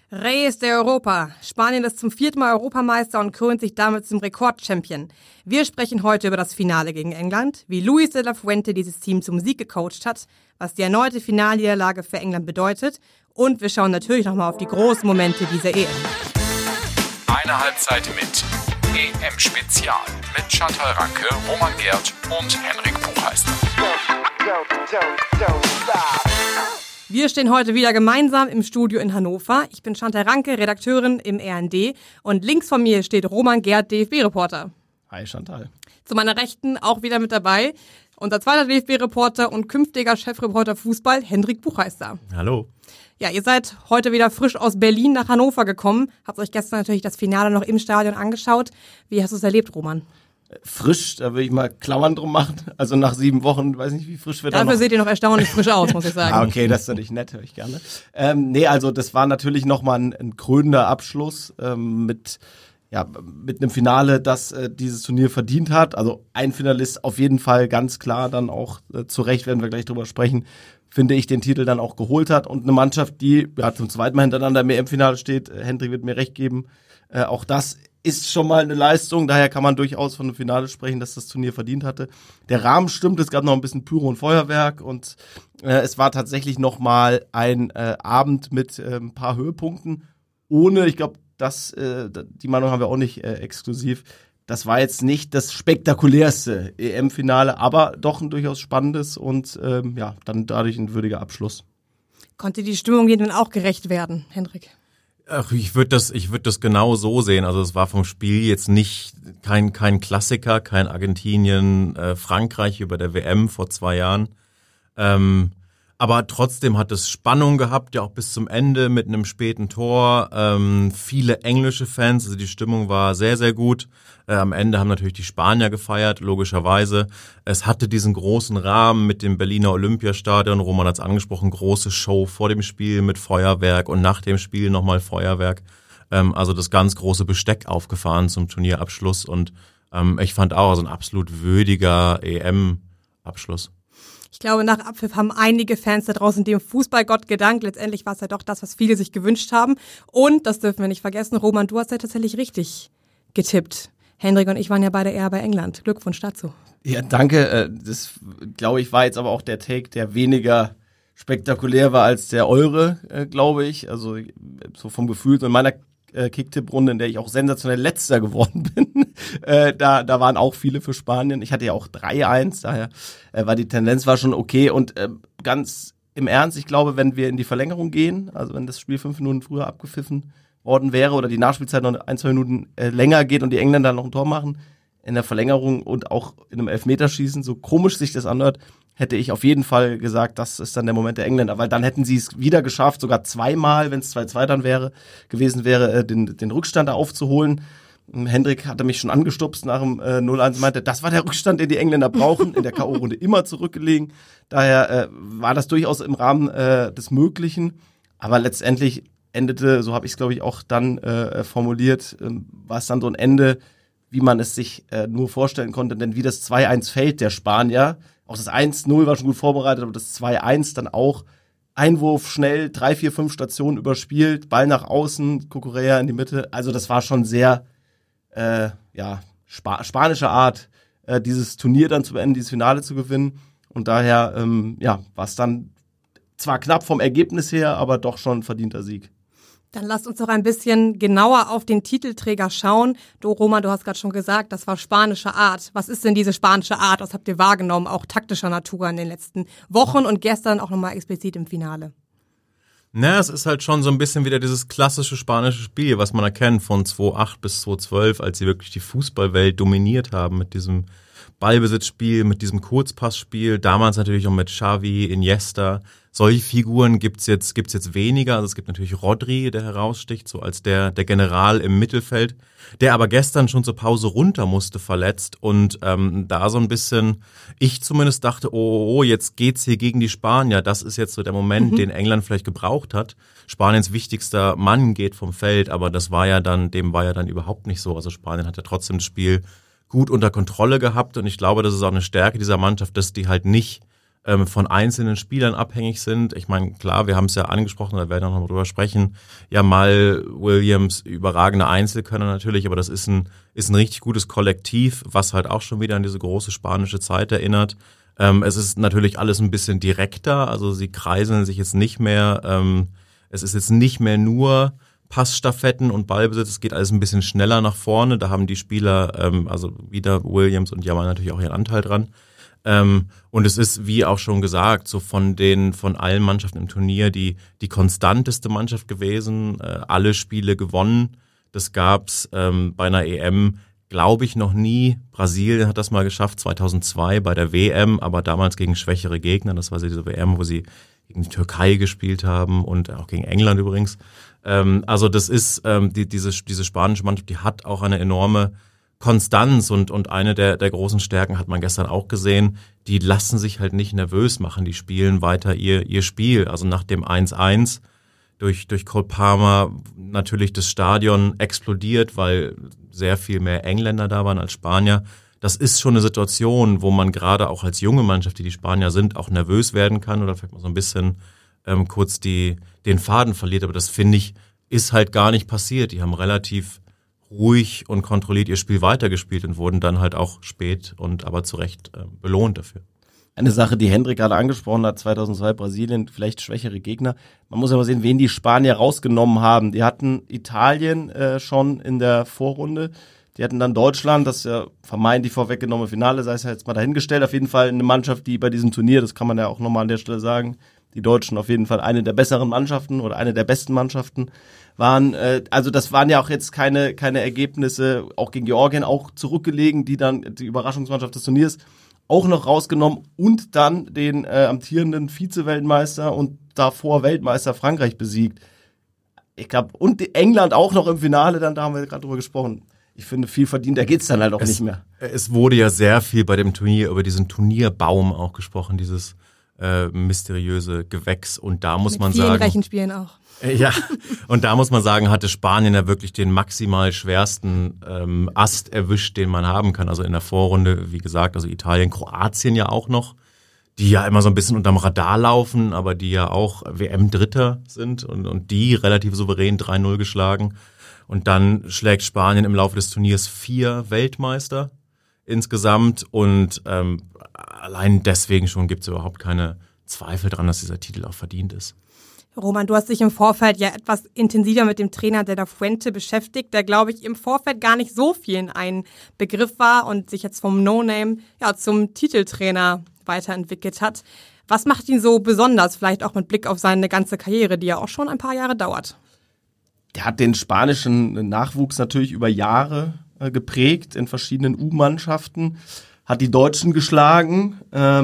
Reyes de Europa. Spanien ist zum 4. Mal Europameister und krönt sich damit zum Rekordchampion. Wir sprechen heute über das Finale gegen England, wie Luis de la Fuente dieses Team zum Sieg gecoacht hat, was die erneute Finalniederlage für England bedeutet und wir schauen natürlich nochmal auf die großen Momente dieser EM. Eine Halbzeit mit EM-Spezial mit Chantal Ranke, Roman Gerd und Henrik Buchheister. Wir stehen heute wieder gemeinsam im Studio in Hannover. Ich bin Chantal Ranke, Redakteurin im RND und links von mir steht Roman Gerd, DFB-Reporter. Hi Chantal. Zu meiner Rechten auch wieder mit dabei unser zweiter DFB-Reporter und künftiger Chefreporter Fußball, Henrik Buchheister. Hallo. Ja, ihr seid heute wieder frisch aus Berlin nach Hannover gekommen. Habt euch gestern natürlich das Finale noch im Stadion angeschaut. Wie hast du es erlebt, Roman? Frisch, da würde ich mal Klammern drum machen. Also nach 7 Wochen, weiß nicht, wie frisch wird da noch. Dafür seht ihr noch erstaunlich frisch aus, muss ich sagen. Okay, das ist natürlich nett, höre ich gerne. Also das war natürlich nochmal ein krönender Abschluss mit einem Finale, das dieses Turnier verdient hat. Also ein Finalist auf jeden Fall ganz klar dann auch zu Recht, werden wir gleich drüber sprechen, finde ich, den Titel dann auch geholt hat. Und eine Mannschaft, die zum zweiten Mal hintereinander im EM-Finale steht, Hendrik wird mir recht geben, auch das ist schon mal eine Leistung, daher kann man durchaus von einem Finale sprechen, dass das Turnier verdient hatte. Der Rahmen stimmt, es gab noch ein bisschen Pyro und Feuerwerk und es war tatsächlich nochmal ein Abend mit ein paar Höhepunkten, ohne, ich glaube, die Meinung haben wir auch nicht exklusiv, das war jetzt nicht das spektakulärste EM-Finale, aber doch ein durchaus spannendes und dann dadurch ein würdiger Abschluss. Konnte die Stimmung jedem auch gerecht werden, Hendrik? Ach, ich würde das genau so sehen. Also es war vom Spiel jetzt nicht kein Klassiker, kein Argentinien, Frankreich über der WM vor 2 Jahren. Aber trotzdem hat es Spannung gehabt, ja auch bis zum Ende mit einem späten Tor. Viele englische Fans, also die Stimmung war sehr, sehr gut. Am Ende haben natürlich die Spanier gefeiert, logischerweise. Es hatte diesen großen Rahmen mit dem Berliner Olympiastadion. Roman hat es angesprochen, große Show vor dem Spiel mit Feuerwerk und nach dem Spiel nochmal Feuerwerk. Also das ganz große Besteck aufgefahren zum Turnierabschluss. Und ich fand auch so ein absolut würdiger EM-Abschluss. Ich glaube, nach Abpfiff haben einige Fans da draußen dem Fußballgott gedankt. Letztendlich war es ja doch das, was viele sich gewünscht haben. Und, das dürfen wir nicht vergessen, Roman, du hast ja tatsächlich richtig getippt. Hendrik und ich waren ja beide eher bei England. Glückwunsch dazu. Ja, danke. Das, glaube ich, war jetzt aber auch der Take, der weniger spektakulär war als der eure, glaube ich. Also so vom Gefühl. So in meiner Kicktipp-Runde, in der ich auch sensationell Letzter geworden bin. Da waren auch viele für Spanien. Ich hatte ja auch 3-1, daher war die Tendenz schon okay. Und ganz im Ernst, ich glaube, wenn wir in die Verlängerung gehen, also wenn das Spiel 5 Minuten früher abgepfiffen worden wäre oder die Nachspielzeit noch 1-2 Minuten länger geht und die Engländer noch ein Tor machen, in der Verlängerung und auch in einem Elfmeterschießen, so komisch sich das anhört, hätte ich auf jeden Fall gesagt, das ist dann der Moment der Engländer, weil dann hätten sie es wieder geschafft, sogar 2-mal, wenn es 2-2 dann gewesen wäre, den Rückstand da aufzuholen. Hendrik hatte mich schon angestupst nach dem 0-1, meinte, das war der Rückstand, den die Engländer brauchen, in der K.O.-Runde immer zurückgelegen. Daher war das durchaus im Rahmen des Möglichen, aber letztendlich endete, so habe ich es glaube ich auch dann formuliert, war es dann so ein Ende, wie man es sich nur vorstellen konnte, denn wie das 2-1 fällt der Spanier, auch das 1-0 war schon gut vorbereitet, aber das 2-1 dann auch Einwurf schnell, 3, 4, 5 Stationen überspielt, Ball nach außen, Cucurella in die Mitte. Also das war schon sehr spanische Art, dieses Turnier dann zu beenden, dieses Finale zu gewinnen. Und daher war es dann zwar knapp vom Ergebnis her, aber doch schon ein verdienter Sieg. Dann lasst uns noch ein bisschen genauer auf den Titelträger schauen. Roman, du hast gerade schon gesagt, das war spanische Art. Was ist denn diese spanische Art? Was habt ihr wahrgenommen, auch taktischer Natur in den letzten Wochen und gestern auch nochmal explizit im Finale? Na, es ist halt schon so ein bisschen wieder dieses klassische spanische Spiel, was man erkennt von 2008 bis 2012, als sie wirklich die Fußballwelt dominiert haben mit diesem Ballbesitzspiel, mit diesem Kurzpassspiel, damals natürlich auch mit Xavi, Iniesta. Solche Figuren gibt's jetzt weniger. Also es gibt natürlich Rodri, der heraussticht, so als der General im Mittelfeld, der aber gestern schon zur Pause runter musste, verletzt. Und da so ein bisschen, ich zumindest dachte, oh, jetzt geht's hier gegen die Spanier. Das ist jetzt so der Moment, den England vielleicht gebraucht hat. Spaniens wichtigster Mann geht vom Feld, aber dem war ja dann überhaupt nicht so. Also Spanien hat ja trotzdem das Spiel gut unter Kontrolle gehabt und ich glaube, das ist auch eine Stärke dieser Mannschaft, dass die halt nicht von einzelnen Spielern abhängig sind. Ich meine, klar, wir haben es ja angesprochen, da werden wir noch mal drüber sprechen. Jamal Williams, überragende Einzelkönner natürlich, aber das ist ein richtig gutes Kollektiv, was halt auch schon wieder an diese große spanische Zeit erinnert. Es ist natürlich alles ein bisschen direkter, also sie kreiseln sich jetzt nicht mehr, es ist jetzt nicht mehr nur Passstaffetten und Ballbesitz, es geht alles ein bisschen schneller nach vorne, da haben die Spieler, also wieder Williams und Jamal natürlich auch ihren Anteil dran. Und es ist, wie auch schon gesagt, so von allen Mannschaften im Turnier die konstanteste Mannschaft gewesen, alle Spiele gewonnen. Das gab's bei einer EM, glaube ich, noch nie. Brasilien hat das mal geschafft, 2002 bei der WM, aber damals gegen schwächere Gegner. Das war diese WM, wo sie gegen die Türkei gespielt haben und auch gegen England übrigens. Also das ist diese spanische Mannschaft, die hat auch eine enorme Konstanz und eine der großen Stärken hat man gestern auch gesehen. Die lassen sich halt nicht nervös machen, die spielen weiter ihr Spiel. Also nach dem 1-1 durch Cole Palmer natürlich das Stadion explodiert, weil sehr viel mehr Engländer da waren als Spanier. Das ist schon eine Situation, wo man gerade auch als junge Mannschaft, die Spanier sind, auch nervös werden kann oder vielleicht mal so ein bisschen kurz den Faden verliert. Aber das, finde ich, ist halt gar nicht passiert. Die haben relativ ruhig und kontrolliert ihr Spiel weitergespielt und wurden dann halt auch spät und aber zu Recht belohnt dafür. Eine Sache, die Hendrik gerade angesprochen hat, 2002 Brasilien, vielleicht schwächere Gegner. Man muss aber sehen, wen die Spanier rausgenommen haben. Die hatten Italien schon in der Vorrunde. Die hatten dann Deutschland, das ja vermeintlich vorweggenommene Finale, sei es ja jetzt mal dahingestellt. Auf jeden Fall eine Mannschaft, die bei diesem Turnier, das kann man ja auch nochmal an der Stelle sagen, die Deutschen auf jeden Fall eine der besseren Mannschaften oder eine der besten Mannschaften waren. Also das waren ja auch jetzt keine Ergebnisse, auch gegen Georgien auch zurückgelegen, die dann die Überraschungsmannschaft des Turniers auch noch rausgenommen und dann den amtierenden Vize-Weltmeister und davor Weltmeister Frankreich besiegt. Ich glaube, und England auch noch im Finale, dann da haben wir gerade drüber gesprochen. Ich finde, viel verdienter geht's dann halt auch nicht mehr. Es wurde ja sehr viel bei dem Turnier über diesen Turnierbaum auch gesprochen, dieses mysteriöse Gewächs. Und da muss man sagen... Mit vielen Rechenspielen auch. Ja, und da muss man sagen, hatte Spanien ja wirklich den maximal schwersten Ast erwischt, den man haben kann. Also in der Vorrunde, wie gesagt, also Italien, Kroatien ja auch noch, die ja immer so ein bisschen unterm Radar laufen, aber die ja auch WM-Dritter sind und die relativ souverän 3-0 geschlagen. Und dann schlägt Spanien im Laufe des Turniers 4 Weltmeister insgesamt und allein deswegen schon gibt es überhaupt keine Zweifel dran, dass dieser Titel auch verdient ist. Roman, du hast dich im Vorfeld ja etwas intensiver mit dem Trainer De La Fuente beschäftigt, der, glaube ich, im Vorfeld gar nicht so vielen ein Begriff war und sich jetzt vom No-Name zum Titeltrainer weiterentwickelt hat. Was macht ihn so besonders, vielleicht auch mit Blick auf seine ganze Karriere, die ja auch schon ein paar Jahre dauert? Der hat den spanischen Nachwuchs natürlich über Jahre geprägt in verschiedenen U-Mannschaften, hat die Deutschen geschlagen bei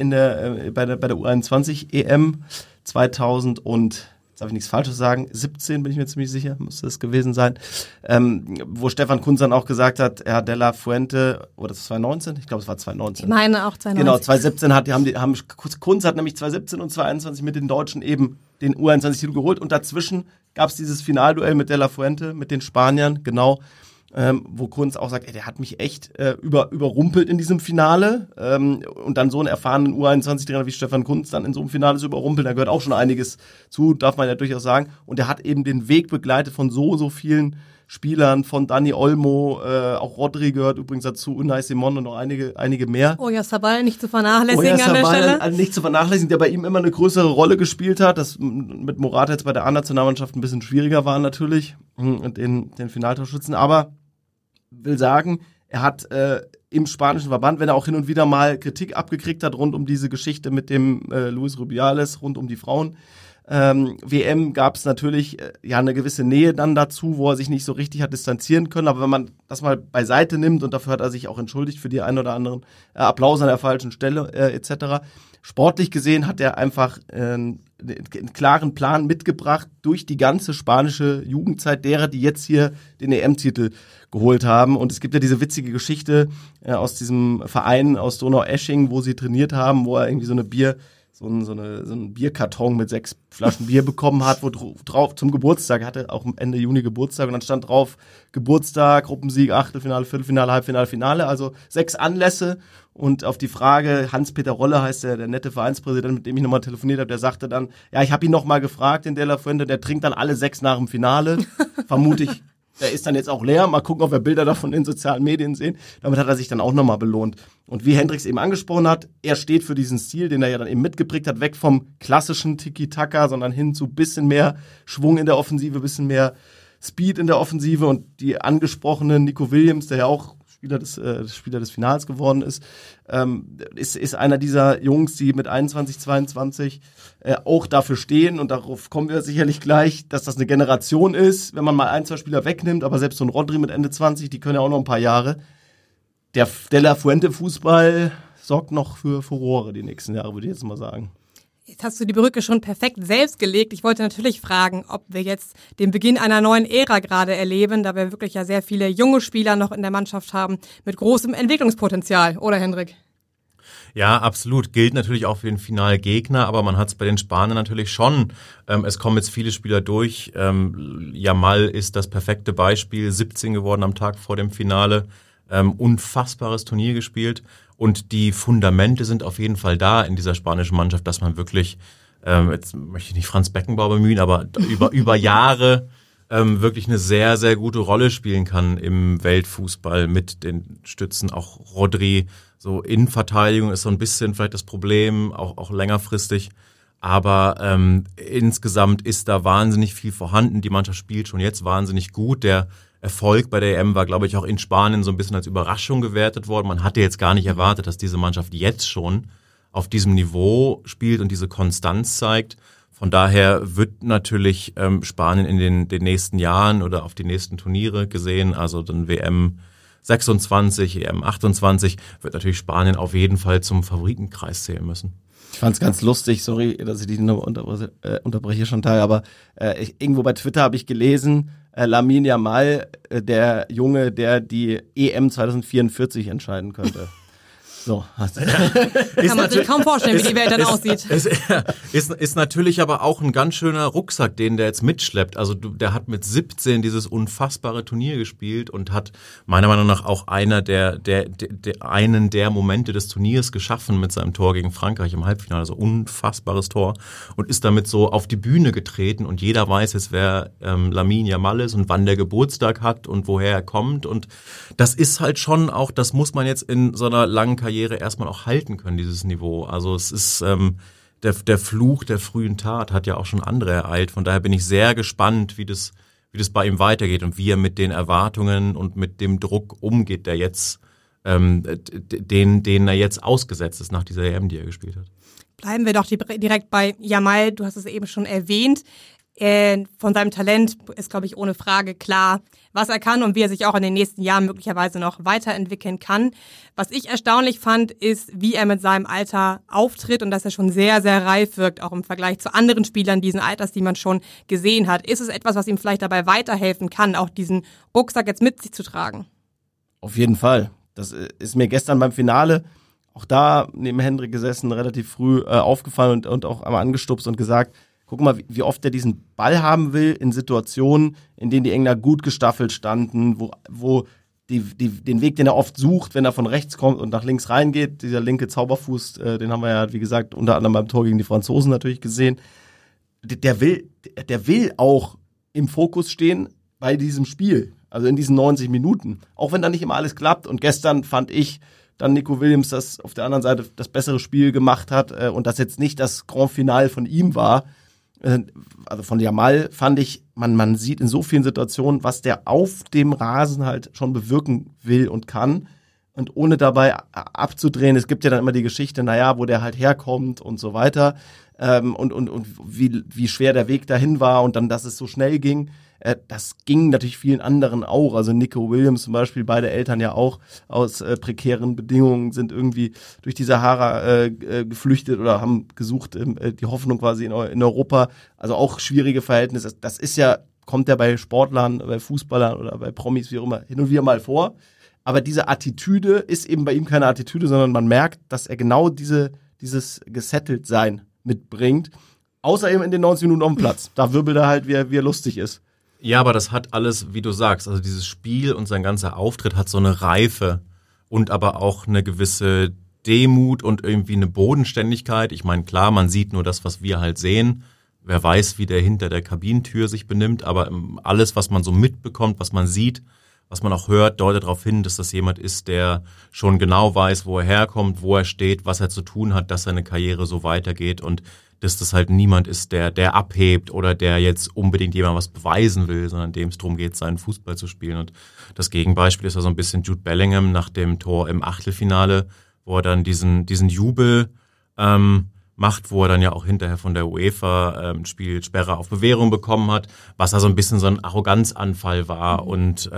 der U21 EM 2000 und, jetzt darf ich nichts Falsches sagen, 17 bin ich mir ziemlich sicher, müsste es gewesen sein, wo Stefan Kuntz dann auch gesagt hat, Herr De La Fuente, oder das war 2019? Ich glaube, es war 2019. Ich meine auch 2019. Genau, 2017 Kuntz hat nämlich 2017 und 2021 mit den Deutschen eben den U21-Titel geholt und dazwischen gab es dieses Finalduell mit De La Fuente, mit den Spaniern, genau, wo Kuntz auch sagt, der hat mich echt überrumpelt in diesem Finale und dann so einen erfahrenen U21-Trainer wie Stefan Kuntz dann in so einem Finale zu überrumpeln, da gehört auch schon einiges zu, darf man ja durchaus sagen. Und er hat eben den Weg begleitet von so vielen Spielern, von Dani Olmo, auch Rodri gehört übrigens dazu, Unai Simon und noch einige mehr. Oyarzabal nicht zu vernachlässigen an der Stelle. Nicht zu vernachlässigen, der bei ihm immer eine größere Rolle gespielt hat, das mit Morata jetzt bei der A-Nationalmannschaft ein bisschen schwieriger war natürlich, und den Finaltorschützen, aber will sagen, er hat im spanischen Verband, wenn er auch hin und wieder mal Kritik abgekriegt hat rund um diese Geschichte mit dem Luis Rubiales, rund um die Frauen, WM gab es natürlich eine gewisse Nähe dann dazu, wo er sich nicht so richtig hat distanzieren können, aber wenn man das mal beiseite nimmt und dafür hat er sich auch entschuldigt für die ein oder anderen Applaus an der falschen Stelle etc. Sportlich gesehen hat er einfach einen klaren Plan mitgebracht durch die ganze spanische Jugendzeit derer, die jetzt hier den EM-Titel geholt haben. Und es gibt ja diese witzige Geschichte aus diesem Verein aus Donaueschingen, wo sie trainiert haben, wo er irgendwie so so einen Bierkarton mit 6 Flaschen Bier bekommen hat, wo drauf zum Geburtstag, hatte auch Ende Juni Geburtstag und dann stand drauf Geburtstag, Gruppensieg, Achtelfinale, Viertelfinale, Halbfinale, Finale, also 6 Anlässe. Und auf die Frage, Hans-Peter Rolle heißt der nette Vereinspräsident, mit dem ich nochmal telefoniert habe, der sagte dann, ja, ich habe ihn nochmal gefragt, den De La Fuente, der trinkt dann alle 6 nach dem Finale, vermute ich. Der ist dann jetzt auch leer. Mal gucken, ob wir Bilder davon in sozialen Medien sehen. Damit hat er sich dann auch nochmal belohnt. Und wie Hendricks eben angesprochen hat, er steht für diesen Stil, den er ja dann eben mitgeprägt hat, weg vom klassischen Tiki-Taka, sondern hin zu bisschen mehr Schwung in der Offensive, bisschen mehr Speed in der Offensive. Und die angesprochene Nico Williams, der ja auch Spieler des Finals geworden ist einer dieser Jungs, die mit 21, 22 auch dafür stehen, und darauf kommen wir sicherlich gleich, dass das eine Generation ist, wenn man mal 1, 2 Spieler wegnimmt, aber selbst so ein Rodri mit Ende 20, die können ja auch noch ein paar Jahre. Der De La Fuente Fußball sorgt noch für Furore die nächsten Jahre, würde ich jetzt mal sagen. Jetzt hast du die Brücke schon perfekt selbst gelegt. Ich wollte natürlich fragen, ob wir jetzt den Beginn einer neuen Ära gerade erleben, da wir wirklich ja sehr viele junge Spieler noch in der Mannschaft haben mit großem Entwicklungspotenzial, oder Hendrik? Ja, absolut. Gilt natürlich auch für den Finalgegner, aber man hat es bei den Spaniern natürlich schon. Es kommen jetzt viele Spieler durch. Yamal ist das perfekte Beispiel, 17 geworden am Tag vor dem Finale. Unfassbares Turnier gespielt. Und die Fundamente sind auf jeden Fall da in dieser spanischen Mannschaft, dass man wirklich, jetzt möchte ich nicht Franz Beckenbauer bemühen, aber über Jahre wirklich eine sehr, sehr gute Rolle spielen kann im Weltfußball mit den Stützen. Auch Rodri, so Innenverteidigung ist so ein bisschen vielleicht das Problem, auch längerfristig. Aber insgesamt ist da wahnsinnig viel vorhanden. Die Mannschaft spielt schon jetzt wahnsinnig gut. Der Erfolg bei der EM war, glaube ich, auch in Spanien so ein bisschen als Überraschung gewertet worden. Man hatte jetzt gar nicht erwartet, dass diese Mannschaft jetzt schon auf diesem Niveau spielt und diese Konstanz zeigt. Von daher wird natürlich Spanien in den nächsten Jahren oder auf die nächsten Turniere gesehen, also dann WM 26, EM 28, wird natürlich Spanien auf jeden Fall zum Favoritenkreis zählen müssen. Ich fand's ganz lustig, sorry, dass ich dich nur unterbreche schon Teil, aber irgendwo bei Twitter habe ich gelesen, Lamine Yamal, der Junge, der die EM 2044 entscheiden könnte. So. Kann man sich kaum vorstellen, wie die Welt dann aussieht. Ist natürlich aber auch ein ganz schöner Rucksack, den der jetzt mitschleppt. Also der hat mit 17 dieses unfassbare Turnier gespielt und hat meiner Meinung nach auch einen der Momente des Turniers geschaffen mit seinem Tor gegen Frankreich im Halbfinale. Also unfassbares Tor, und ist damit so auf die Bühne getreten, und jeder weiß jetzt, wer Lamine Yamal ist und wann der Geburtstag hat und woher er kommt. Und das ist halt schon auch, das muss man jetzt in so einer langen Karriere erstmal auch halten können, dieses Niveau. Also es ist der Fluch der frühen Tat hat ja auch schon andere ereilt. Von daher bin ich sehr gespannt, wie das bei ihm weitergeht und wie er mit den Erwartungen und mit dem Druck umgeht, der jetzt den er jetzt ausgesetzt ist nach dieser EM, die er gespielt hat. Bleiben wir doch direkt bei Yamal. Du hast es eben schon erwähnt. Von seinem Talent ist, glaube ich, ohne Frage klar, was er kann und wie er sich auch in den nächsten Jahren möglicherweise noch weiterentwickeln kann. Was ich erstaunlich fand, ist, wie er mit seinem Alter auftritt und dass er schon sehr, sehr reif wirkt, auch im Vergleich zu anderen Spielern diesen Alters, die man schon gesehen hat. Ist es etwas, was ihm vielleicht dabei weiterhelfen kann, auch diesen Rucksack jetzt mit sich zu tragen? Auf jeden Fall. Das ist mir gestern beim Finale auch da neben Hendrik gesessen, relativ früh aufgefallen und auch einmal angestupst und gesagt, guck mal, wie oft er diesen Ball haben will in Situationen, in denen die Engländer gut gestaffelt standen, wo den Weg, den er oft sucht, wenn er von rechts kommt und nach links reingeht, dieser linke Zauberfuß, den haben wir ja, wie gesagt, unter anderem beim Tor gegen die Franzosen natürlich gesehen. Der will auch im Fokus stehen bei diesem Spiel, also in diesen 90 Minuten. Auch wenn da nicht immer alles klappt. Und gestern fand ich dann Nico Williams, das auf der anderen Seite das bessere Spiel gemacht hat und das jetzt nicht das Grand Finale von ihm war. Also von Yamal fand ich, man sieht in so vielen Situationen, was der auf dem Rasen halt schon bewirken will und kann, und ohne dabei abzudrehen. Es gibt ja dann immer die Geschichte, wo der halt herkommt und so weiter, und wie schwer der Weg dahin war und dann, dass es so schnell ging. Das ging natürlich vielen anderen auch. Also Nico Williams zum Beispiel, beide Eltern ja auch aus prekären Bedingungen, sind irgendwie durch die Sahara geflüchtet oder haben gesucht, die Hoffnung quasi in Europa. Also auch schwierige Verhältnisse. Das ist ja, kommt ja bei Sportlern, bei Fußballern oder bei Promis, wie auch immer, hin und wieder mal vor. Aber diese Attitüde ist eben bei ihm keine Attitüde, sondern man merkt, dass er genau dieses Gesettelt-Sein mitbringt. Außer eben in den 90 Minuten auf dem Platz. Da wirbelt er halt, wie er lustig ist. Ja, aber das hat alles, wie du sagst, also dieses Spiel und sein ganzer Auftritt hat so eine Reife und aber auch eine gewisse Demut und irgendwie eine Bodenständigkeit. Ich meine, klar, man sieht nur das, was wir halt sehen. Wer weiß, wie der hinter der Kabinentür sich benimmt, aber alles, was man so mitbekommt, was man sieht, was man auch hört, deutet darauf hin, dass das jemand ist, der schon genau weiß, wo er herkommt, wo er steht, was er zu tun hat, dass seine Karriere so weitergeht und dass das halt niemand ist, der abhebt oder der jetzt unbedingt jemand was beweisen will, sondern dem es darum geht, seinen Fußball zu spielen. Und das Gegenbeispiel ist ja so ein bisschen Jude Bellingham nach dem Tor im Achtelfinale, wo er dann diesen Jubel macht, wo er dann ja auch hinterher von der UEFA Spielsperre auf Bewährung bekommen hat, was also ein bisschen so ein Arroganzanfall war und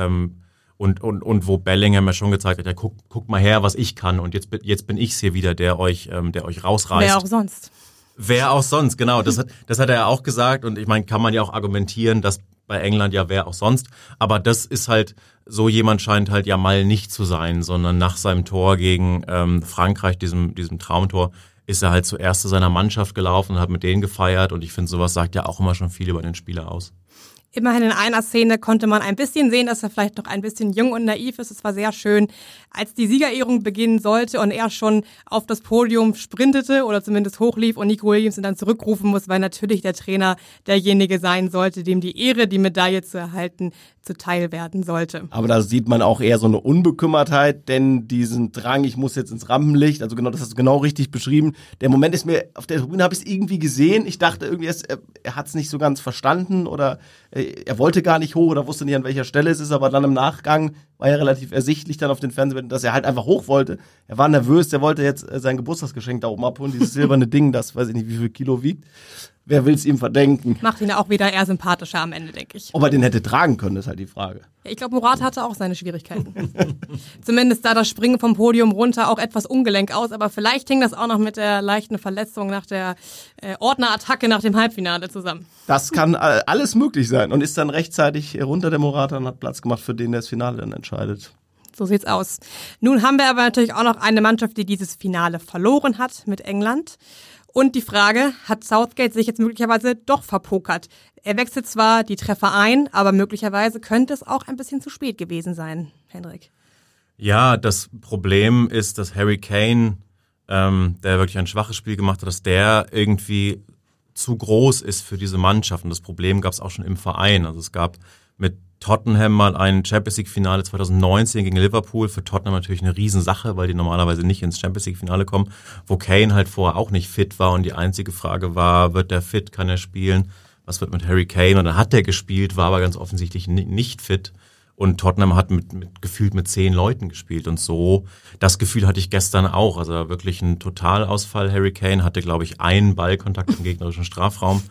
wo Bellingham ja schon gezeigt hat, ja guck mal her, was ich kann und jetzt bin ich's hier wieder, der euch rausreißt. Wer auch sonst. Wer auch sonst, genau. Das hat er ja auch gesagt und ich meine, kann man ja auch argumentieren, dass bei England ja wer auch sonst. Aber das ist halt, so jemand scheint halt ja mal nicht zu sein, sondern nach seinem Tor gegen Frankreich, diesem Traumtor, ist er halt zuerst zu seiner Mannschaft gelaufen und hat mit denen gefeiert und ich finde, sowas sagt ja auch immer schon viel über den Spieler aus. Immerhin in einer Szene konnte man ein bisschen sehen, dass er vielleicht noch ein bisschen jung und naiv ist. Es war sehr schön, als die Siegerehrung beginnen sollte und er schon auf das Podium sprintete oder zumindest hochlief und Nico Williams dann zurückrufen muss, weil natürlich der Trainer derjenige sein sollte, dem die Ehre, die Medaille zu erhalten, zuteil werden sollte. Aber da sieht man auch eher so eine Unbekümmertheit, denn diesen Drang, ich muss jetzt ins Rampenlicht, also genau, das hast du genau richtig beschrieben. Der Moment ist mir, auf der Tribüne habe ich es irgendwie gesehen. Ich dachte irgendwie, er hat es nicht so ganz verstanden oder er wollte gar nicht hoch oder wusste nicht, an welcher Stelle es ist, aber dann im Nachgang war ja relativ ersichtlich dann auf den Fernsehbildern, dass er halt einfach hoch wollte. Er war nervös, der wollte jetzt sein Geburtstagsgeschenk da oben abholen, dieses silberne Ding, das weiß ich nicht, wie viel Kilo wiegt. Wer will es ihm verdenken? Macht ihn ja auch wieder eher sympathischer am Ende, denke ich. Ob er den hätte tragen können, ist halt die Frage. Ja, ich glaube, Murat hatte auch seine Schwierigkeiten. Zumindest sah das Springen vom Podium runter auch etwas ungelenk aus, aber vielleicht hing das auch noch mit der leichten Verletzung nach der Ordnerattacke nach dem Halbfinale zusammen. Das kann alles möglich sein und ist dann rechtzeitig runter der Murat und hat Platz gemacht für den, der das Finale dann entscheidet. So sieht's aus. Nun haben wir aber natürlich auch noch eine Mannschaft, die dieses Finale verloren hat mit England. Und die Frage, hat Southgate sich jetzt möglicherweise doch verpokert? Er wechselt zwar die Treffer ein, aber möglicherweise könnte es auch ein bisschen zu spät gewesen sein, Henrik. Ja, das Problem ist, dass Harry Kane, der wirklich ein schwaches Spiel gemacht hat, dass der irgendwie zu groß ist für diese Mannschaft. Und das Problem gab es auch schon im Verein. Also es gab mit Tottenham mal ein Champions-League-Finale 2019 gegen Liverpool. Für Tottenham natürlich eine Riesensache, weil die normalerweise nicht ins Champions-League-Finale kommen, wo Kane halt vorher auch nicht fit war und die einzige Frage war, wird der fit, kann er spielen? Was wird mit Harry Kane? Und dann hat er gespielt, war aber ganz offensichtlich nicht fit. Und Tottenham hat gefühlt mit 10 Leuten gespielt und so. Das Gefühl hatte ich gestern auch. Also wirklich ein Totalausfall. Harry Kane hatte, glaube ich, einen Ballkontakt im gegnerischen Strafraum.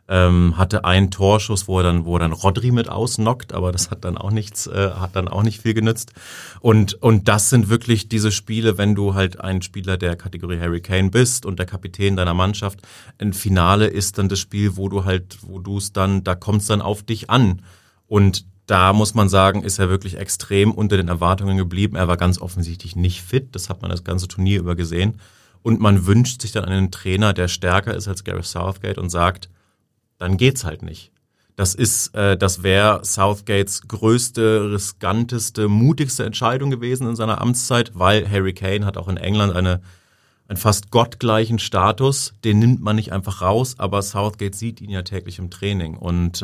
Hatte einen Torschuss, wo er dann Rodri mit ausnockt, aber das hat dann auch nicht viel genützt. Und das sind wirklich diese Spiele, wenn du halt ein Spieler der Kategorie Harry Kane bist und der Kapitän deiner Mannschaft. Ein Finale ist dann das Spiel, da kommt es dann auf dich an. Und da muss man sagen, ist er wirklich extrem unter den Erwartungen geblieben. Er war ganz offensichtlich nicht fit. Das hat man das ganze Turnier über gesehen. Und man wünscht sich dann einen Trainer, der stärker ist als Gareth Southgate und sagt, dann geht's halt nicht. Das wäre Southgates größte, riskanteste, mutigste Entscheidung gewesen in seiner Amtszeit, weil Harry Kane hat auch in England einen fast gottgleichen Status. Den nimmt man nicht einfach raus, aber Southgate sieht ihn ja täglich im Training. Und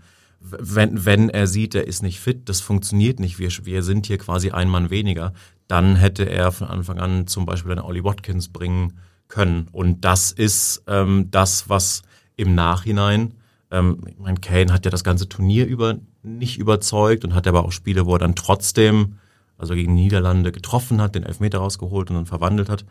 wenn er sieht, er ist nicht fit, das funktioniert nicht, wir sind hier quasi ein Mann weniger, dann hätte er von Anfang an zum Beispiel einen Ollie Watkins bringen können. Und das ist das, was im Nachhinein, Kane hat ja das ganze Turnier über nicht überzeugt und hat aber auch Spiele, wo er dann trotzdem, also gegen Niederlande getroffen hat, den Elfmeter rausgeholt und dann verwandelt hat.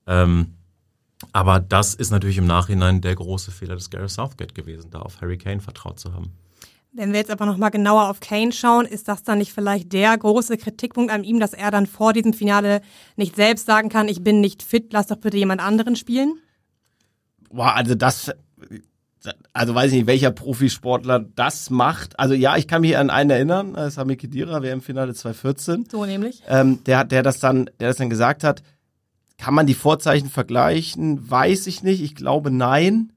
Aber das ist natürlich im Nachhinein der große Fehler des Gareth Southgate gewesen, da auf Harry Kane vertraut zu haben. Wenn wir jetzt aber nochmal genauer auf Kane schauen, ist das dann nicht vielleicht der große Kritikpunkt an ihm, dass er dann vor diesem Finale nicht selbst sagen kann, ich bin nicht fit, lass doch bitte jemand anderen spielen? Boah, also weiß ich nicht, welcher Profisportler das macht. Also ja, ich kann mich an einen erinnern, Sami Khedira, WM-Finale 2014. So nämlich. Der das dann gesagt hat, Kann man die Vorzeichen vergleichen? Weiß ich nicht. Ich glaube, nein.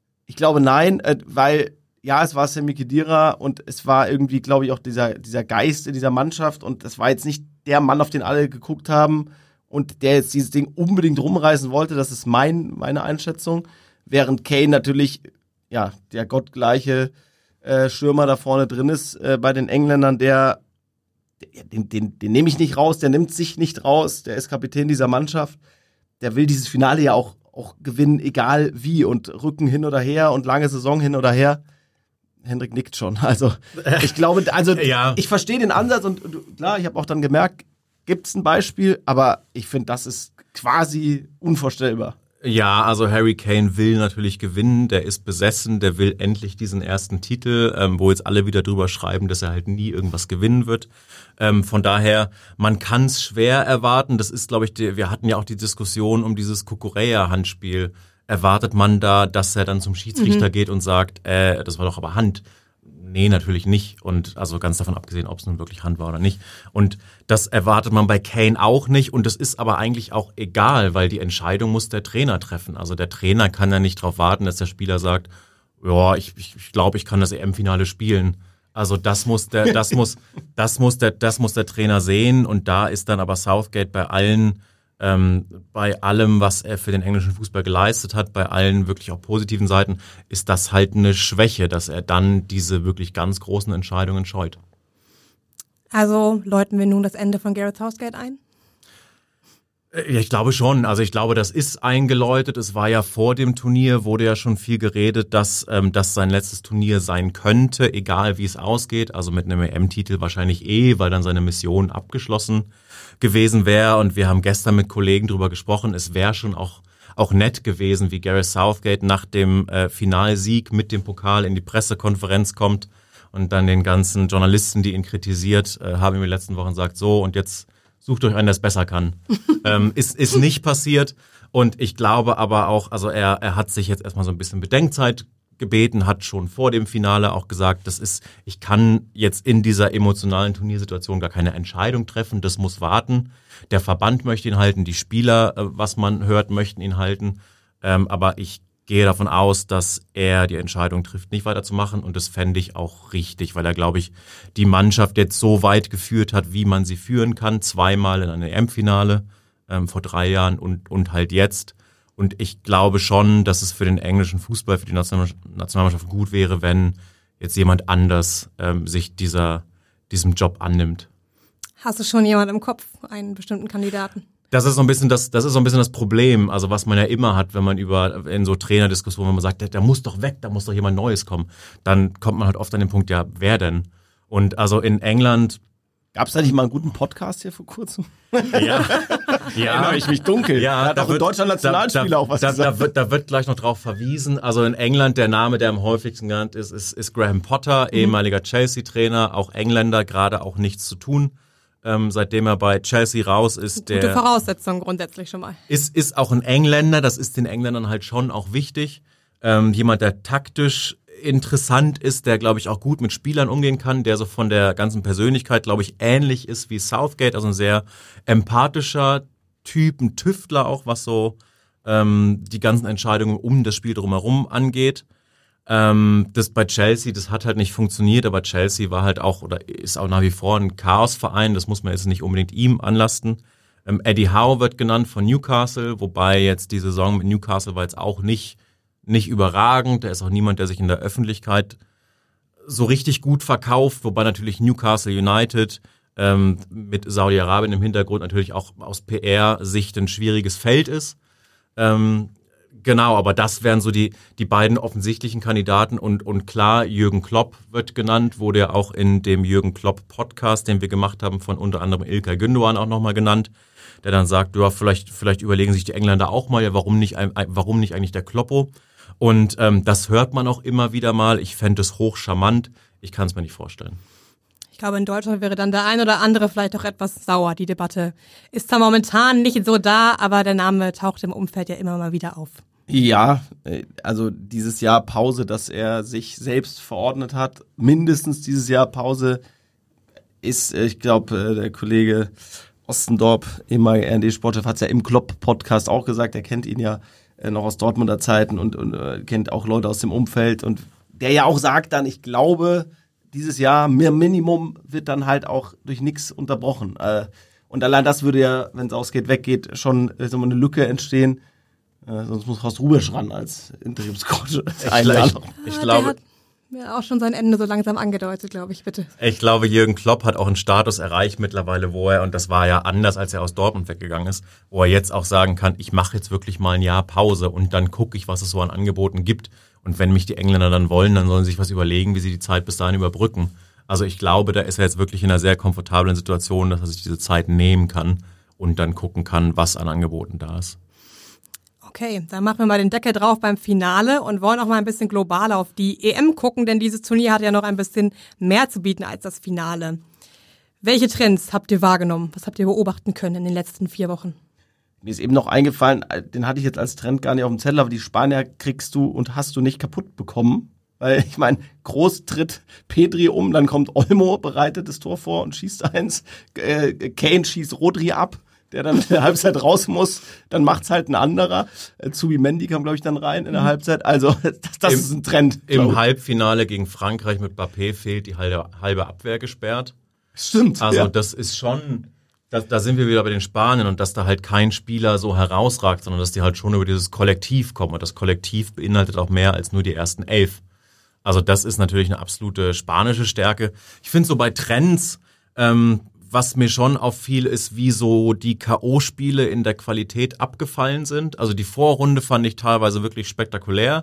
Weil, ja, es war Sami Khedira und es war irgendwie, glaube ich, auch dieser Geist in dieser Mannschaft und es war jetzt nicht der Mann, auf den alle geguckt haben und der jetzt dieses Ding unbedingt rumreißen wollte. Das ist meine Einschätzung. Während Kane natürlich, ja, der gottgleiche Stürmer da vorne drin ist bei den Engländern, den nehme ich nicht raus, der nimmt sich nicht raus, der ist Kapitän dieser Mannschaft, der will dieses Finale ja auch gewinnen, egal wie und Rücken hin oder her und lange Saison hin oder her. Hendrik nickt schon, also ich glaube, ja. Ich verstehe den Ansatz und klar, ich habe auch dann gemerkt, gibt es ein Beispiel, aber ich finde, das ist quasi unvorstellbar. Ja, also Harry Kane will natürlich gewinnen, der ist besessen, der will endlich diesen ersten Titel, wo jetzt alle wieder drüber schreiben, dass er halt nie irgendwas gewinnen wird. Von daher, man kann es schwer erwarten, das ist, glaube ich, wir hatten ja auch die Diskussion um dieses Cucurella-Handspiel. Erwartet man da, dass er dann zum Schiedsrichter geht und sagt, das war doch aber Hand? Nee, natürlich nicht. Und also ganz davon abgesehen, ob es nun wirklich Hand war oder nicht. Und das erwartet man bei Kane auch nicht. Und das ist aber eigentlich auch egal, weil die Entscheidung muss der Trainer treffen. Also der Trainer kann ja nicht darauf warten, dass der Spieler sagt, ja, ich glaube, ich kann das EM-Finale spielen. Also das muss der Trainer sehen. Und da ist dann aber Southgate bei allem, was er für den englischen Fußball geleistet hat, bei allen wirklich auch positiven Seiten, ist das halt eine Schwäche, dass er dann diese wirklich ganz großen Entscheidungen scheut. Also läuten wir nun das Ende von Gareth Southgate ein? Ja, ich glaube schon. Also ich glaube, das ist eingeläutet. Es war ja vor dem Turnier, wurde ja schon viel geredet, dass das sein letztes Turnier sein könnte, egal wie es ausgeht. Also mit einem EM-Titel wahrscheinlich weil dann seine Mission abgeschlossen gewesen wäre. Und wir haben gestern mit Kollegen drüber gesprochen. Es wäre schon auch nett gewesen, wie Gareth Southgate nach dem Finalsieg mit dem Pokal in die Pressekonferenz kommt und dann den ganzen Journalisten, die ihn kritisiert, haben ihm in den letzten Wochen gesagt, so und jetzt sucht euch einen, der es besser kann. Ist nicht passiert. Und ich glaube aber auch, also er hat sich jetzt erstmal so ein bisschen Bedenkzeit gebeten, hat schon vor dem Finale auch gesagt, ich kann jetzt in dieser emotionalen Turniersituation gar keine Entscheidung treffen, das muss warten. Der Verband möchte ihn halten, die Spieler, was man hört, möchten ihn halten. Aber ich gehe davon aus, dass er die Entscheidung trifft, nicht weiterzumachen. Und das fände ich auch richtig, weil er, glaube ich, die Mannschaft jetzt so weit geführt hat, wie man sie führen kann. 2-mal in einem EM-Finale vor 3 Jahren und halt jetzt. Und ich glaube schon, dass es für den englischen Fußball, für die Nationalmannschaft gut wäre, wenn jetzt jemand anders sich diesem Job annimmt. Hast du schon jemanden im Kopf, einen bestimmten Kandidaten? Das ist so ein bisschen das Problem, also was man ja immer hat, wenn man in so Trainerdiskussionen, wenn man sagt, der muss doch weg, da muss doch jemand Neues kommen, dann kommt man halt oft an den Punkt, ja, wer denn? Und also in England gab es da nicht mal einen guten Podcast hier vor kurzem? Ja. Erinnere ich mich dunkel. Ja, da hat auch ein deutscher Nationalspieler auch was gesagt. Da wird gleich noch drauf verwiesen. Also in England der Name, der am häufigsten genannt ist Graham Potter, ehemaliger Chelsea-Trainer, auch Engländer, gerade auch nichts zu tun. Seitdem er bei Chelsea raus ist. Gute Voraussetzung grundsätzlich schon mal. Ist auch ein Engländer, das ist den Engländern halt schon auch wichtig. Jemand, der taktisch interessant ist, der, glaube ich, auch gut mit Spielern umgehen kann, der so von der ganzen Persönlichkeit, glaube ich, ähnlich ist wie Southgate, also ein sehr empathischer Typ, ein Tüftler auch, was so die ganzen Entscheidungen um das Spiel drumherum angeht. Das bei Chelsea, das hat halt nicht funktioniert, aber Chelsea war halt auch oder ist auch nach wie vor ein Chaosverein, das muss man jetzt nicht unbedingt ihm anlasten. Eddie Howe wird genannt von Newcastle, wobei jetzt die Saison mit Newcastle war jetzt auch nicht überragend. Der ist auch niemand, der sich in der Öffentlichkeit so richtig gut verkauft, wobei natürlich Newcastle United mit Saudi-Arabien im Hintergrund natürlich auch aus PR-Sicht ein schwieriges Feld ist. Genau, aber das wären so die beiden offensichtlichen Kandidaten und klar, Jürgen Klopp wird genannt, wurde ja auch in dem Jürgen Klopp Podcast, den wir gemacht haben, von unter anderem İlkay Gündoğan auch nochmal genannt, der dann sagt, ja, vielleicht überlegen sich die Engländer auch mal, ja, warum nicht eigentlich der Kloppo? Und das hört man auch immer wieder mal. Ich fände es hochcharmant. Ich kann es mir nicht vorstellen. Ich glaube, in Deutschland wäre dann der ein oder andere vielleicht auch etwas sauer. Die Debatte ist zwar momentan nicht so da, aber der Name taucht im Umfeld ja immer mal wieder auf. Ja, also dieses Jahr Pause, dass er sich selbst verordnet hat, mindestens dieses Jahr Pause ist, ich glaube, der Kollege Ostendorp, ehemaliger RND-Sportchef, hat es ja im Klopp-Podcast auch gesagt, er kennt ihn ja noch aus Dortmunder Zeiten und kennt auch Leute aus dem Umfeld und der ja auch sagt dann, ich glaube, dieses Jahr mehr Minimum wird dann halt auch durch nichts unterbrochen. Und allein das würde ja, wenn es ausgeht, weggeht, schon eine Lücke entstehen. Sonst muss Horst Rubesch ran als Interimscoach. Ich glaube, ja, auch schon sein Ende so langsam angedeutet, glaube ich, bitte. Ich glaube, Jürgen Klopp hat auch einen Status erreicht mittlerweile, wo er, und das war ja anders, als er aus Dortmund weggegangen ist, wo er jetzt auch sagen kann, ich mache jetzt wirklich mal ein Jahr Pause und dann gucke ich, was es so an Angeboten gibt. Und wenn mich die Engländer dann wollen, dann sollen sie sich was überlegen, wie sie die Zeit bis dahin überbrücken. Also ich glaube, da ist er jetzt wirklich in einer sehr komfortablen Situation, dass er sich diese Zeit nehmen kann und dann gucken kann, was an Angeboten da ist. Okay, dann machen wir mal den Deckel drauf beim Finale und wollen auch mal ein bisschen globaler auf die EM gucken, denn dieses Turnier hat ja noch ein bisschen mehr zu bieten als das Finale. Welche Trends habt ihr wahrgenommen? Was habt ihr beobachten können in den letzten 4 Wochen? Mir ist eben noch eingefallen, den hatte ich jetzt als Trend gar nicht auf dem Zettel, aber die Spanier kriegst du und hast du nicht kaputt bekommen. Weil ich meine, Groß tritt Pedri um, dann kommt Olmo, bereitet das Tor vor und schießt eins. Kane schießt Rodri ab, der dann in der Halbzeit raus muss, dann macht's halt ein anderer. Zubimendi kam, glaube ich, dann rein in der Halbzeit. Also das ist ein Trend. Im Halbfinale gegen Frankreich mit Mbappé fehlt die halbe Abwehr gesperrt. Stimmt. Also das ist schon, da sind wir wieder bei den Spaniern und dass da halt kein Spieler so herausragt, sondern dass die halt schon über dieses Kollektiv kommen. Und das Kollektiv beinhaltet auch mehr als nur die ersten 11. Also das ist natürlich eine absolute spanische Stärke. Ich finde so bei Trends, was mir schon auffiel, ist, wie so die K.O.-Spiele in der Qualität abgefallen sind. Also die Vorrunde fand ich teilweise wirklich spektakulär.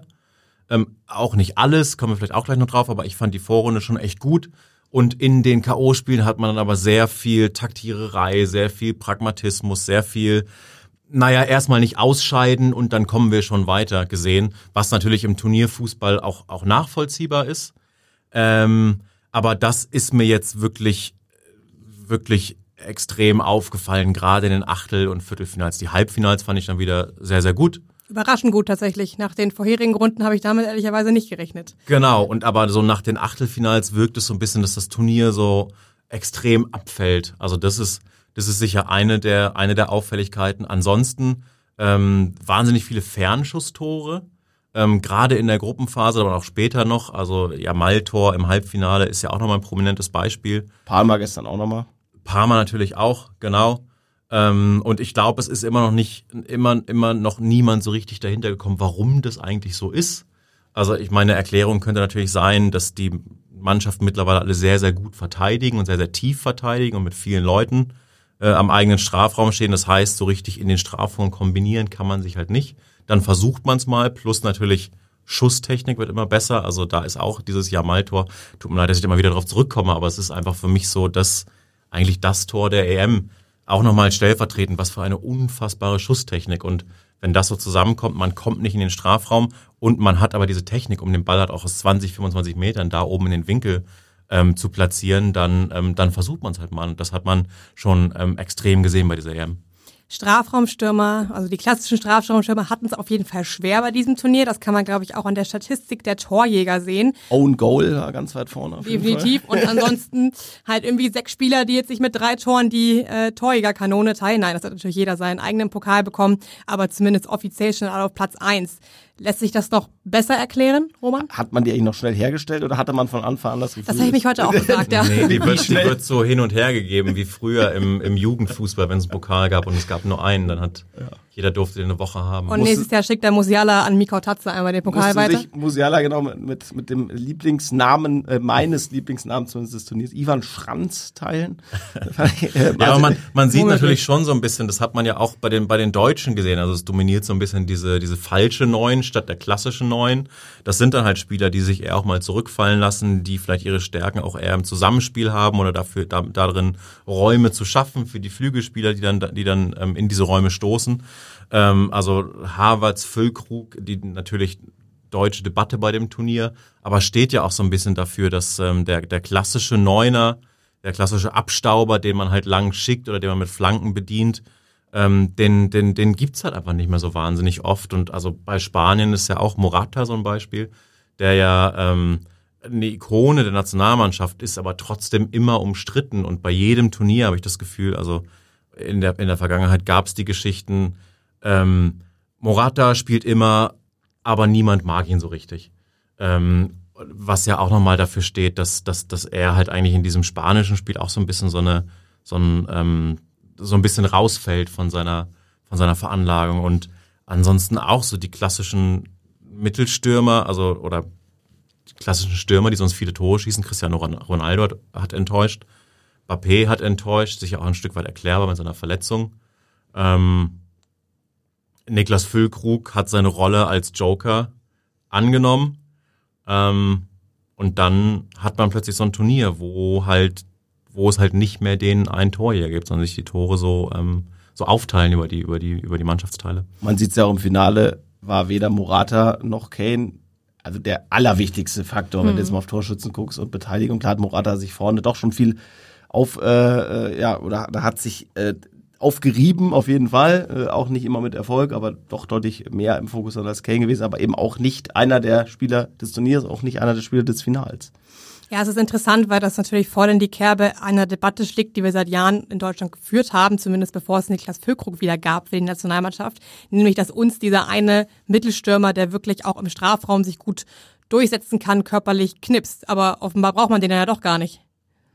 Auch nicht alles, kommen wir vielleicht auch gleich noch drauf, aber ich fand die Vorrunde schon echt gut. Und in den K.O.-Spielen hat man dann aber sehr viel Taktiererei, sehr viel Pragmatismus, sehr viel, erstmal nicht ausscheiden und dann kommen wir schon weiter gesehen, was natürlich im Turnierfußball auch nachvollziehbar ist. Aber das ist mir jetzt wirklich extrem aufgefallen, gerade in den Achtel- und Viertelfinals. Die Halbfinals fand ich dann wieder sehr, sehr gut. Überraschend gut tatsächlich. Nach den vorherigen Runden habe ich damit ehrlicherweise nicht gerechnet. Genau, und aber so nach den Achtelfinals wirkt es so ein bisschen, dass das Turnier so extrem abfällt. Also das ist sicher eine der Auffälligkeiten. Ansonsten wahnsinnig viele Fernschusstore, gerade in der Gruppenphase, aber auch später noch. Also Jamal-Tor im Halbfinale ist ja auch nochmal ein prominentes Beispiel. Palma gestern auch nochmal. Parma natürlich auch, genau. Und ich glaube, es ist immer noch niemand so richtig dahinter gekommen, warum das eigentlich so ist. Also ich meine, Erklärung könnte natürlich sein, dass die Mannschaften mittlerweile alle sehr, sehr gut verteidigen und sehr, sehr tief verteidigen und mit vielen Leuten am eigenen Strafraum stehen. Das heißt, so richtig in den Strafraum kombinieren kann man sich halt nicht. Dann versucht man es mal, plus natürlich Schusstechnik wird immer besser. Also da ist auch dieses Jamal-Tor, tut mir leid, dass ich immer wieder darauf zurückkomme, aber es ist einfach für mich so, dass eigentlich das Tor der EM auch nochmal stellvertretend, was für eine unfassbare Schusstechnik. Und wenn das so zusammenkommt, man kommt nicht in den Strafraum und man hat aber diese Technik, um den Ball halt auch aus 20, 25 Metern da oben in den Winkel zu platzieren, dann versucht man es halt mal. Und das hat man schon extrem gesehen bei dieser EM. Strafraumstürmer, also die klassischen Strafraumstürmer hatten es auf jeden Fall schwer bei diesem Turnier. Das kann man, glaube ich, auch an der Statistik der Torjäger sehen. Own Goal war ganz weit vorne. Definitiv. Und ansonsten halt irgendwie 6 Spieler, die jetzt nicht mit 3 Toren die Torjägerkanone teilen. Nein, das hat natürlich jeder seinen eigenen Pokal bekommen, aber zumindest offiziell schon auf Platz 1. Lässt sich das noch besser erklären, Roman? Hat man die eigentlich noch schnell hergestellt oder hatte man von Anfang an das Gefühl? Das habe ich mich heute auch gefragt, ja. Nee, die wird so hin und her gegeben, wie früher im Jugendfußball, wenn es einen Pokal gab und es gab nur einen, dann hat jeder durfte den eine Woche haben. Und nächstes Jahr schickt der Musiala an Mikau Tatze einmal den Pokal weiter. Sich Musiala genau mit dem Lieblingsnamen, meines Lieblingsnamens zumindest des Turniers, Ivan Schranz teilen. Ja, aber man sieht natürlich schon so ein bisschen, das hat man ja auch bei den Deutschen gesehen, also es dominiert so ein bisschen diese falsche Neun statt der klassischen Neun. Das sind dann halt Spieler, die sich eher auch mal zurückfallen lassen, die vielleicht ihre Stärken auch eher im Zusammenspiel haben oder darin Räume zu schaffen für die Flügelspieler, die dann in diese Räume stoßen. Also Havertz, Füllkrug, die natürlich deutsche Debatte bei dem Turnier, aber steht ja auch so ein bisschen dafür, dass der klassische Neuner, der klassische Abstauber, den man halt lang schickt oder den man mit Flanken bedient, den gibt's halt einfach nicht mehr so wahnsinnig oft. Und also bei Spanien ist ja auch Morata so ein Beispiel, der ja eine Ikone der Nationalmannschaft ist, aber trotzdem immer umstritten. Und bei jedem Turnier habe ich das Gefühl, also in der Vergangenheit gab es die Geschichten, Morata spielt immer, aber niemand mag ihn so richtig. Was ja auch nochmal dafür steht, dass er halt eigentlich in diesem spanischen Spiel auch so ein bisschen so ein bisschen rausfällt von seiner Veranlagung und ansonsten auch so die klassischen Mittelstürmer, oder die klassischen Stürmer, die sonst viele Tore schießen. Cristiano Ronaldo hat enttäuscht. Mbappé hat enttäuscht, sicher auch ein Stück weit erklärbar mit seiner Verletzung. Niklas Füllkrug hat seine Rolle als Joker angenommen. Und dann hat man plötzlich so ein Turnier, wo es halt nicht mehr den einen Torjäger gibt, sondern sich die Tore so aufteilen über die Mannschaftsteile. Man sieht es ja auch im Finale, war weder Morata noch Kane, also der allerwichtigste Faktor, wenn du jetzt mal auf Torschützen guckst und Beteiligung. Klar hat Morata sich vorne doch schon viel hat sich aufgerieben auf jeden Fall, auch nicht immer mit Erfolg, aber doch deutlich mehr im Fokus als Kane gewesen, aber eben auch nicht einer der Spieler des Turniers, auch nicht einer der Spieler des Finals. Ja, es ist interessant, weil das natürlich voll in die Kerbe einer Debatte schlägt, die wir seit Jahren in Deutschland geführt haben, zumindest bevor es Niklas Füllkrug wieder gab für die Nationalmannschaft, nämlich dass uns dieser eine Mittelstürmer, der wirklich auch im Strafraum sich gut durchsetzen kann, körperlich knipst. Aber offenbar braucht man den ja doch gar nicht.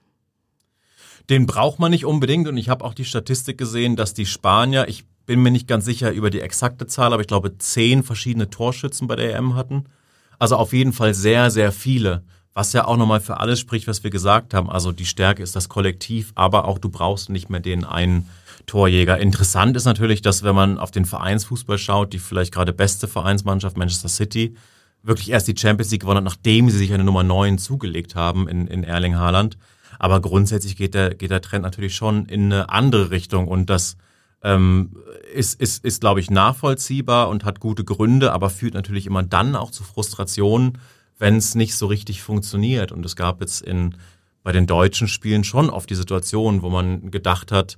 Den braucht man nicht unbedingt und ich habe auch die Statistik gesehen, dass die Spanier, ich bin mir nicht ganz sicher über die exakte Zahl, aber ich glaube 10 verschiedene Torschützen bei der EM hatten. Also auf jeden Fall sehr, sehr viele. Was ja auch nochmal für alles spricht, was wir gesagt haben. Also die Stärke ist das Kollektiv, aber auch du brauchst nicht mehr den einen Torjäger. Interessant ist natürlich, dass wenn man auf den Vereinsfußball schaut, die vielleicht gerade beste Vereinsmannschaft Manchester City wirklich erst die Champions League gewonnen hat, nachdem sie sich eine Nummer 9 zugelegt haben in Erling Haaland. Aber grundsätzlich geht der Trend natürlich schon in eine andere Richtung und das ist glaube ich, nachvollziehbar und hat gute Gründe, aber führt natürlich immer dann auch zu Frustrationen, wenn es nicht so richtig funktioniert. Und es gab jetzt bei den deutschen Spielen schon oft die Situation, wo man gedacht hat,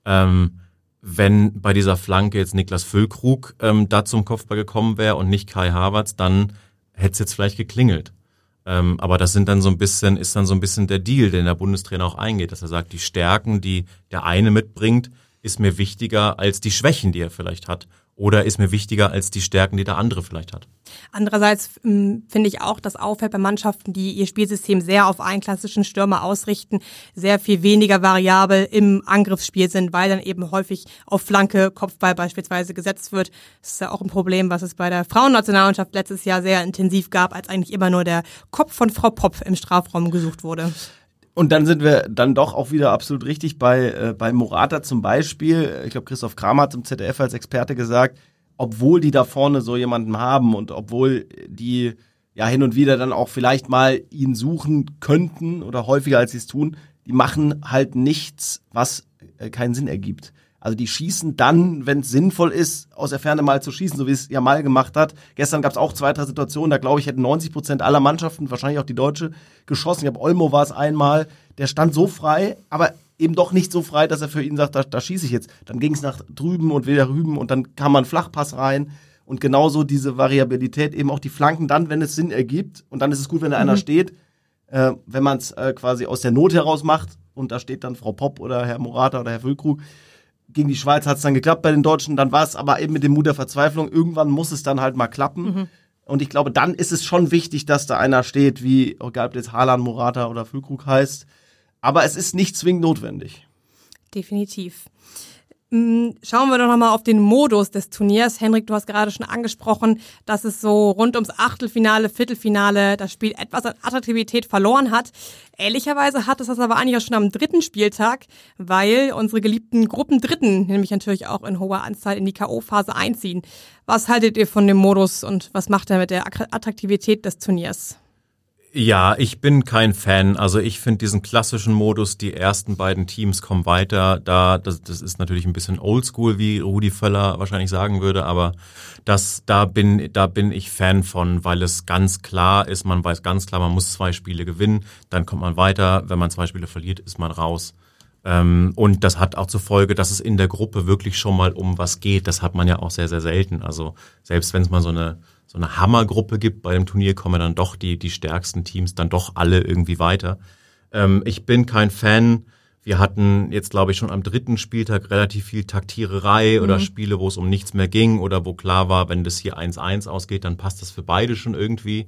wenn bei dieser Flanke jetzt Niklas Füllkrug da zum Kopfball gekommen wäre und nicht Kai Havertz, dann hätte es jetzt vielleicht geklingelt. Aber das ist dann so ein bisschen der Deal, den der Bundestrainer auch eingeht, dass er sagt, die Stärken, die der eine mitbringt, ist mir wichtiger als die Schwächen, die er vielleicht hat. Oder ist mir wichtiger als die Stärken, die der andere vielleicht hat. Andererseits finde ich auch, dass auffällt bei Mannschaften, die ihr Spielsystem sehr auf einen klassischen Stürmer ausrichten, sehr viel weniger variabel im Angriffsspiel sind, weil dann eben häufig auf Flanke, Kopfball beispielsweise gesetzt wird. Das ist ja auch ein Problem, was es bei der Frauennationalmannschaft letztes Jahr sehr intensiv gab, als eigentlich immer nur der Kopf von Frau Popp im Strafraum gesucht wurde. Und dann sind wir dann doch auch wieder absolut richtig bei Morata zum Beispiel. Ich glaube, Christoph Kramer hat zum ZDF als Experte gesagt, obwohl die da vorne so jemanden haben und obwohl die ja hin und wieder dann auch vielleicht mal ihn suchen könnten oder häufiger als sie es tun, die machen halt nichts, was keinen Sinn ergibt. Also die schießen dann, wenn es sinnvoll ist, aus der Ferne mal zu schießen, so wie es Jamal gemacht hat. Gestern gab es auch 2, 3 Situationen, da glaube ich, hätten 90% aller Mannschaften, wahrscheinlich auch die Deutsche, geschossen. Ich glaube, Olmo war es einmal, der stand so frei, aber eben doch nicht so frei, dass er für ihn sagt, da schieße ich jetzt. Dann ging es nach drüben und wieder rüben und dann kam man Flachpass rein. Und genauso diese Variabilität, eben auch die Flanken dann, wenn es Sinn ergibt. Und dann ist es gut, wenn da einer steht. Wenn man es quasi aus der Not heraus macht und da steht dann Frau Popp oder Herr Morata oder Herr Füllkrug. Gegen die Schweiz hat es dann geklappt bei den Deutschen, dann war es aber eben mit dem Mut der Verzweiflung, irgendwann muss es dann halt mal klappen. Und ich glaube, dann ist es schon wichtig, dass da einer steht, wie, egal ob jetzt Haaland, Morata oder Füllkrug heißt. Aber es ist nicht zwingend notwendig. Definitiv. Schauen wir doch nochmal auf den Modus des Turniers. Henrik, du hast gerade schon angesprochen, dass es so rund ums Achtelfinale, Viertelfinale das Spiel etwas an Attraktivität verloren hat. Ehrlicherweise hat es das aber eigentlich auch schon am 3. Spieltag, weil unsere geliebten Gruppendritten nämlich natürlich auch in hoher Anzahl in die K.O.-Phase einziehen. Was haltet ihr von dem Modus und was macht er mit der Attraktivität des Turniers? Ja, ich bin kein Fan. Also ich finde diesen klassischen Modus, die ersten beiden Teams kommen weiter, das ist natürlich ein bisschen oldschool, wie Rudi Völler wahrscheinlich sagen würde, aber da bin ich Fan von, weil es ganz klar ist, man weiß ganz klar, man muss 2 Spiele gewinnen, dann kommt man weiter, wenn man 2 Spiele verliert, ist man raus. Und das hat auch zur Folge, dass es in der Gruppe wirklich schon mal um was geht. Das hat man ja auch sehr, sehr selten. Also selbst wenn es mal so eine Hammergruppe gibt bei dem Turnier, kommen dann doch die stärksten Teams dann doch alle irgendwie weiter. Ich bin kein Fan, Wir hatten jetzt, glaube ich, schon am 3. Spieltag relativ viel Taktiererei oder Spiele, wo es um nichts mehr ging oder wo klar war, wenn das hier 1-1 ausgeht, dann passt das für beide schon irgendwie.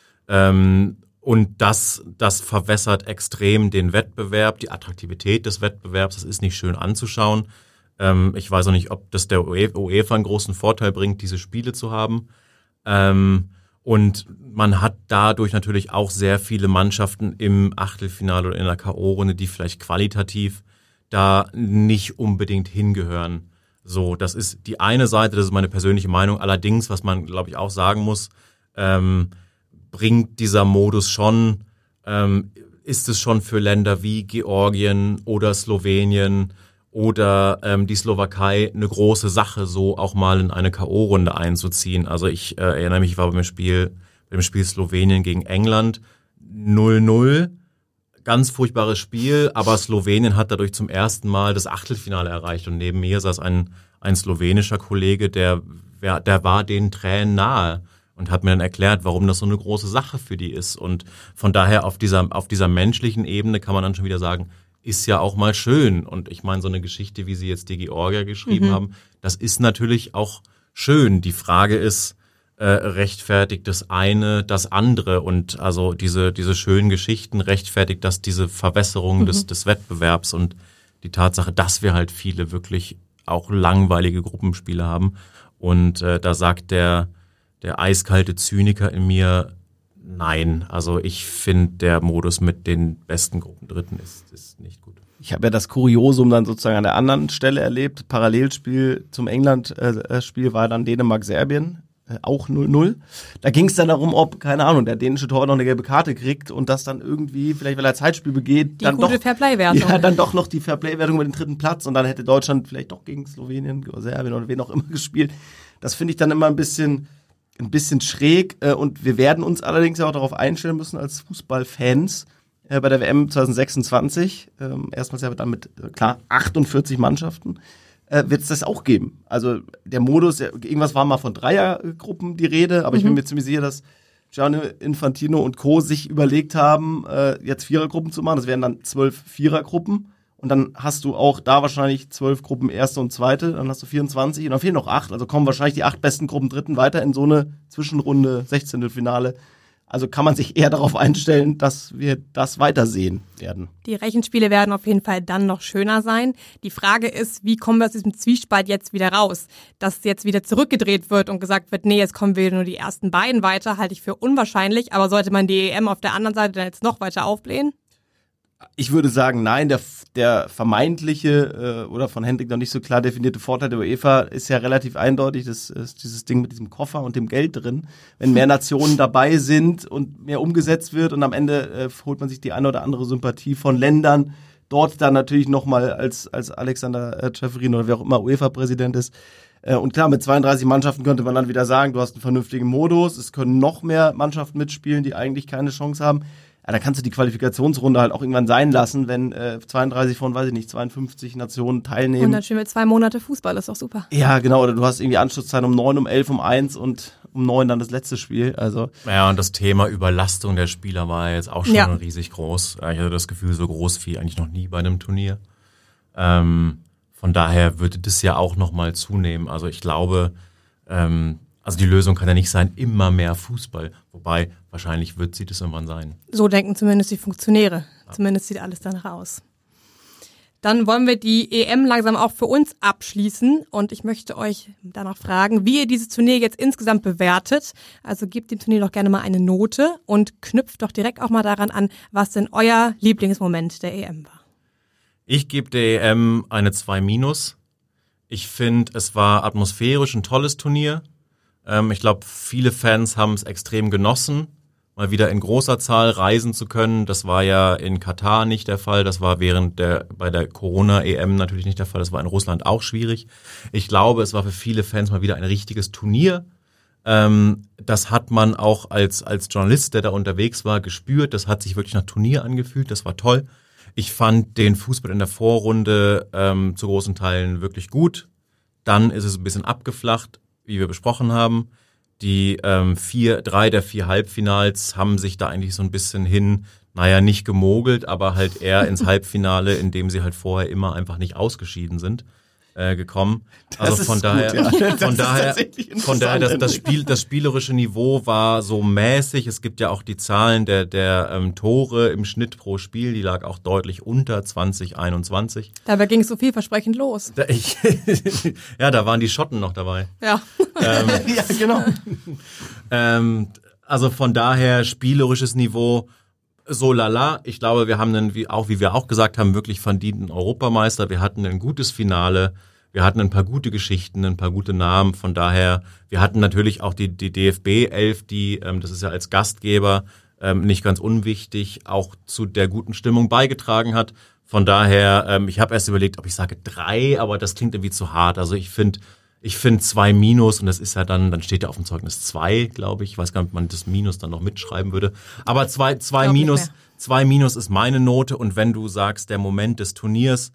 Und das verwässert extrem den Wettbewerb, die Attraktivität des Wettbewerbs. Das ist nicht schön anzuschauen. Ich weiß auch nicht, ob das der UEFA einen großen Vorteil bringt, diese Spiele zu haben. Und man hat dadurch natürlich auch sehr viele Mannschaften im Achtelfinale oder in der K.O.-Runde, die vielleicht qualitativ da nicht unbedingt hingehören. So, das ist die eine Seite, das ist meine persönliche Meinung. Allerdings, was man, glaube ich, auch sagen muss, bringt dieser Modus schon, ist es schon für Länder wie Georgien oder Slowenien oder die Slowakei eine große Sache, so auch mal in eine K.O.-Runde einzuziehen. Also ich erinnere mich, ich war beim Spiel Slowenien gegen England 0-0, ganz furchtbares Spiel, aber Slowenien hat dadurch zum ersten Mal das Achtelfinale erreicht und neben mir saß ein slowenischer Kollege, der war den Tränen nahe und hat mir dann erklärt, warum das so eine große Sache für die ist. Und von daher auf dieser menschlichen Ebene kann man dann schon wieder sagen, ist ja auch mal schön. Und ich meine, so eine Geschichte, wie sie jetzt die Georgier geschrieben haben, das ist natürlich auch schön. Die Frage ist, rechtfertigt das eine das andere? Und also diese schönen Geschichten rechtfertigt das diese Verwässerung des Wettbewerbs und die Tatsache, dass wir halt viele wirklich auch langweilige Gruppenspiele haben. Und da sagt der eiskalte Zyniker in mir, nein, also ich finde, der Modus mit den besten Gruppendritten ist nicht gut. Ich habe ja das Kuriosum dann sozusagen an der anderen Stelle erlebt. Parallelspiel zum England-Spiel war dann Dänemark-Serbien, auch 0-0. Da ging es dann darum, ob, keine Ahnung, der dänische Torwart noch eine gelbe Karte kriegt und das dann irgendwie, vielleicht weil er Zeitspiel begeht, die dann gute Fairplay-Wertung. Ja, dann doch noch die Fairplay-Wertung über den 3. Platz und dann hätte Deutschland vielleicht doch gegen Slowenien oder Serbien oder wen auch immer gespielt. Das finde ich dann immer ein bisschen schräg und wir werden uns allerdings auch darauf einstellen müssen als Fußballfans bei der WM 2026, erstmals ja dann mit, klar, 48 Mannschaften, wird es das auch geben. Also der Modus, irgendwas war mal von Dreiergruppen die Rede, aber ich bin mir ziemlich sicher, dass Gianni Infantino und Co. sich überlegt haben, jetzt Vierergruppen zu machen. Das wären dann 12 Vierergruppen. Und dann hast du auch da wahrscheinlich 12 Gruppen Erste und Zweite, dann hast du 24 und dann fehlen noch 8. Also kommen wahrscheinlich die 8 besten Gruppen Dritten weiter in so eine Zwischenrunde, 16. Finale. Also kann man sich eher darauf einstellen, dass wir das weitersehen werden. Die Rechenspiele werden auf jeden Fall dann noch schöner sein. Die Frage ist, wie kommen wir aus diesem Zwiespalt jetzt wieder raus? Dass jetzt wieder zurückgedreht wird und gesagt wird, nee, jetzt kommen wir nur die ersten beiden weiter, halte ich für unwahrscheinlich. Aber sollte man die EM auf der anderen Seite dann jetzt noch weiter aufblähen? Ich würde sagen, nein, der vermeintliche oder von Hendrik noch nicht so klar definierte Vorteil der UEFA ist ja relativ eindeutig. Das ist dieses Ding mit diesem Koffer und dem Geld drin. Wenn mehr Nationen dabei sind und mehr umgesetzt wird und am Ende holt man sich die eine oder andere Sympathie von Ländern, dort dann natürlich nochmal als Alexander Ceferin oder wer auch immer UEFA-Präsident ist. Und klar, mit 32 Mannschaften könnte man dann wieder sagen, du hast einen vernünftigen Modus, es können noch mehr Mannschaften mitspielen, die eigentlich keine Chance haben. Ja, da kannst du die Qualifikationsrunde halt auch irgendwann sein lassen, wenn 32 von, 52 Nationen teilnehmen. Und dann spielen wir 2 Monate Fußball, das ist doch super. Ja, genau, oder du hast irgendwie Anschlusszeit um 9, um 11, um 1 und um 9 dann das letzte Spiel. Also ja, und das Thema Überlastung der Spieler war jetzt auch schon riesig groß. Ich hatte das Gefühl, so groß wie eigentlich noch nie bei einem Turnier. Von daher würde das ja auch nochmal zunehmen. Also ich glaube, also die Lösung kann ja nicht sein, immer mehr Fußball. Wobei, wahrscheinlich wird sie das irgendwann sein. So denken zumindest die Funktionäre. Ja. Zumindest sieht alles danach aus. Dann wollen wir die EM langsam auch für uns abschließen. Und ich möchte euch danach fragen, wie ihr dieses Turnier jetzt insgesamt bewertet. Also gebt dem Turnier doch gerne mal eine Note und knüpft doch direkt auch mal daran an, was denn euer Lieblingsmoment der EM war. Ich gebe der EM eine 2-. Ich finde, es war atmosphärisch ein tolles Turnier. Ich glaube, viele Fans haben es extrem genossen, mal wieder in großer Zahl reisen zu können. Das war ja in Katar nicht der Fall. Das war bei der Corona-EM natürlich nicht der Fall. Das war in Russland auch schwierig. Ich glaube, es war für viele Fans mal wieder ein richtiges Turnier. Das hat man auch als Journalist, der da unterwegs war, gespürt. Das hat sich wirklich nach Turnier angefühlt. Das war toll. Ich fand den Fußball in der Vorrunde zu großen Teilen wirklich gut. Dann ist es ein bisschen abgeflacht, wie wir besprochen haben. Die 3 der 4 Halbfinals haben sich da eigentlich so ein bisschen hin nicht gemogelt, aber halt eher ins Halbfinale, in dem sie halt vorher immer einfach nicht ausgeschieden sind, gekommen. Also von daher, das spielerische Niveau war so mäßig. Es gibt ja auch die Zahlen der Tore im Schnitt pro Spiel, die lag auch deutlich unter 2021. Dabei ging es so vielversprechend los. Da waren die Schotten noch dabei. Ja. Ja, genau. Also von daher spielerisches Niveau so lala. Ich glaube, wir haben wie wir auch gesagt haben, wirklich verdienten Europameister. Wir hatten ein gutes Finale. Wir hatten ein paar gute Geschichten, ein paar gute Namen. Von daher, wir hatten natürlich auch die DFB-11, die, das ist ja als Gastgeber nicht ganz unwichtig, auch zu der guten Stimmung beigetragen hat. Von daher, ich habe erst überlegt, ob ich sage 3, aber das klingt irgendwie zu hart. Also ich finde 2 Minus und das ist ja dann steht ja auf dem Zeugnis 2, glaube ich. Ich weiß gar nicht, ob man das Minus dann noch mitschreiben würde. Aber 2 Minus ist meine Note und wenn du sagst, der Moment des Turniers,